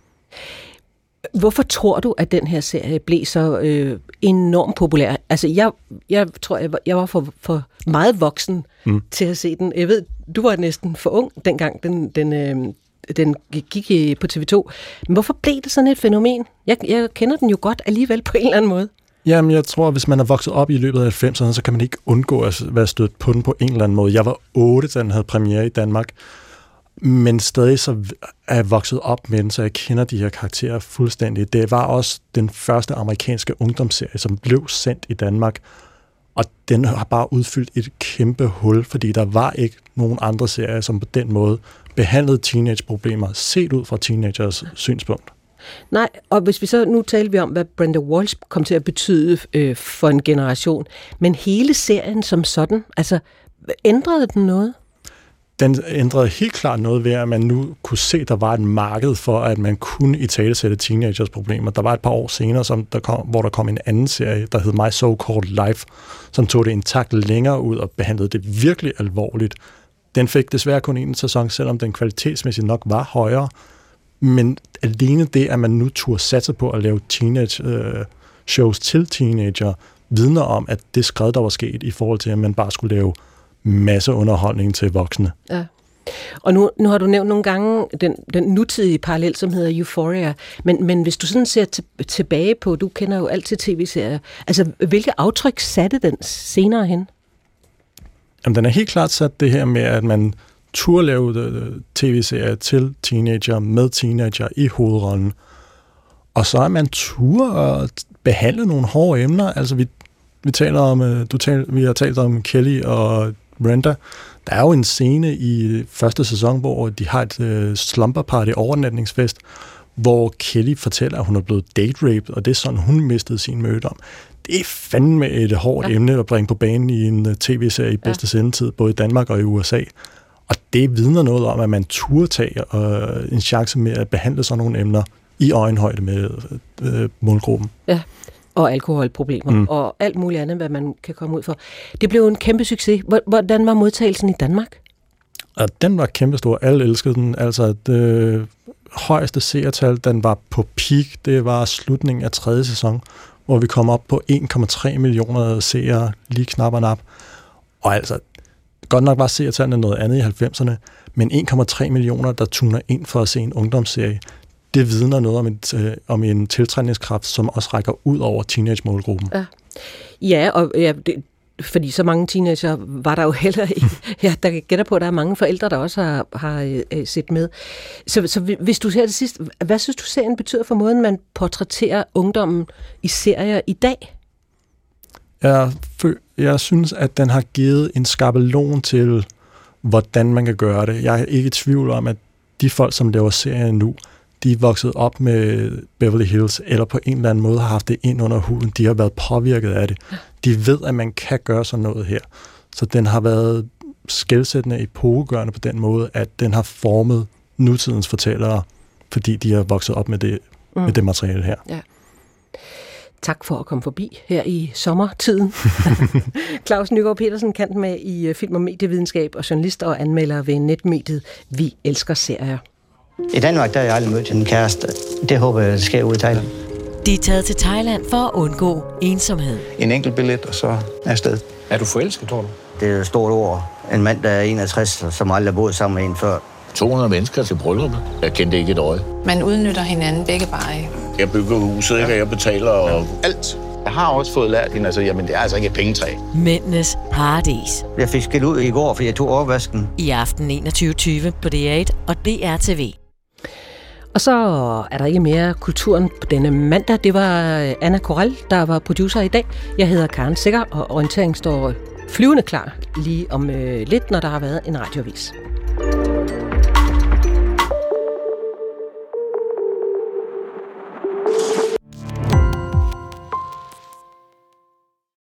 Hvorfor tror du, at den her serie blev så øh, enormt populær? Altså, jeg, jeg tror, jeg var, jeg var for, for meget voksen mm. til at se den. Jeg ved, du var næsten for ung, dengang den, den, øh, den gik på T V to. Men hvorfor blev det sådan et fænomen? Jeg, jeg kender den jo godt alligevel på en eller anden måde. Jamen, jeg tror, at hvis man er vokset op i løbet af halvfemserne, så kan man ikke undgå at være stødt på den på en eller anden måde. Jeg var otte, da den havde premiere i Danmark. Men stadig så er jeg vokset op med den, så jeg kender de her karakterer fuldstændig. Det var også den første amerikanske ungdomsserie, som blev sendt i Danmark, og den har bare udfyldt et kæmpe hul, fordi der var ikke nogen andre serier, som på den måde behandlede teenageproblemer, set ud fra teenagers synspunkt. Nej, og hvis vi så, nu taler vi om, hvad Brenda Walsh kom til at betyde øh, for en generation, men hele serien som sådan, altså ændrede den noget? Den ændrede helt klart noget ved, at man nu kunne se, at der var et marked for, at man kunne italesætte teenagers problemer. Der var et par år senere, som der kom, hvor der kom en anden serie, der hed My So-Called Life, som tog det en takt længere ud og behandlede det virkelig alvorligt. Den fik desværre kun en sæson, selvom den kvalitetsmæssigt nok var højere. Men alene det, at man nu turde satse på at lave teenage-shows øh, til teenager, vidner om, at det skred, der var sket i forhold til, at man bare skulle lave masse underholdning til voksne. Ja. Og nu, nu har du nævnt nogle gange den, den nutidige parallel, som hedder Euphoria, men, men hvis du sådan ser t- tilbage på, du kender jo altid tv-serier, altså hvilke aftryk satte den senere hen? Jamen, den er helt klart sat det her med, at man turde lave tv-serier til teenager, med teenager i hovedrollen, og så er man turde at behandle nogle hårde emner, altså vi vi taler om, du tal, vi har talt om Kelly og Brenda. Der er jo en scene i første sæson, hvor de har et uh, slumber party overnatningsfest, hvor Kelly fortæller, at hun er blevet date-raped, og det er sådan, hun mistede sin mødom. Det er fandme et hårdt ja. emne at bringe på banen i en tv-serie i bedste ja. sendetid, både i Danmark og i U S A. Og det vidner noget om, at man turde tage uh, en chance med at behandle sådan nogle emner i øjenhøjde med uh, målgruppen. Ja, og alkoholproblemer, mm. og alt muligt andet, hvad man kan komme ud for. Det blev en kæmpe succes. Hvordan var modtagelsen i Danmark? Og den var kæmpestor. Alle elskede den. Altså, det højeste seertal, den var på peak. Det var slutningen af tredje sæson, hvor vi kom op på en komma tre millioner seere, lige knap og nap. Og altså, godt nok var seertallene noget andet i halvfemserne, men en komma tre millioner, der tuner ind for at se en ungdomsserie, det vidner noget om, et, øh, om en tiltrækningskraft, som også rækker ud over teenage-målgruppen. Ja, ja og ja, det, fordi så mange teenager var der jo heller ikke. Ja, der gætter på, at der er mange forældre, der også har, har øh, set med. Så, så hvis du ser det sidst, hvad synes du, serien betyder for måden, man portrætterer ungdommen i serier i dag? Jeg, jeg synes, at den har givet en skabelon til, hvordan man kan gøre det. Jeg er ikke i tvivl om, at de folk, som laver serien nu, de er vokset op med Beverly Hills, eller på en eller anden måde har haft det ind under huden. De har været påvirket af det. De ved, at man kan gøre sådan noget her. Så den har været skelsættende, epokegørende på den måde, at den har formet nutidens fortællere, fordi de har vokset op med det, mm. med det materiale her. Ja. Tak for at komme forbi her i sommertiden. Claus Nygaard Petersen, kendt med i film- og medievidenskab og journalist og anmelder ved netmediet Vi Elsker Serier. I Danmark der har jeg aldrig mødt en kæreste. Det håber jeg, det sker ude i Thailand. De er taget til Thailand for at undgå ensomhed. En enkelt billet, og så er afsted. Er du forelsket, tror du? Det er et stort ord. En mand, der er enogtres, som aldrig har boet sammen med en før. to hundrede mennesker til brylluppet. Jeg kendte ikke et øje. Man udnytter hinanden begge veje. Jeg bygger huset, ikke? Jeg betaler og alt. Jeg har også fået lært hende, altså, jamen det er altså ikke et pengetræ. Mændenes paradis. Jeg fik skilt ud i går, for jeg tog overvasken. I aften enogtyve tyve på D R et og D R T V. Og så er der ikke mere kulturen på denne mandag. Det var Anna Corell, der var producer i dag. Jeg hedder Karen Sikker, og orienteringen står flyvende klar lige om øh, lidt, når der har været en radioavis.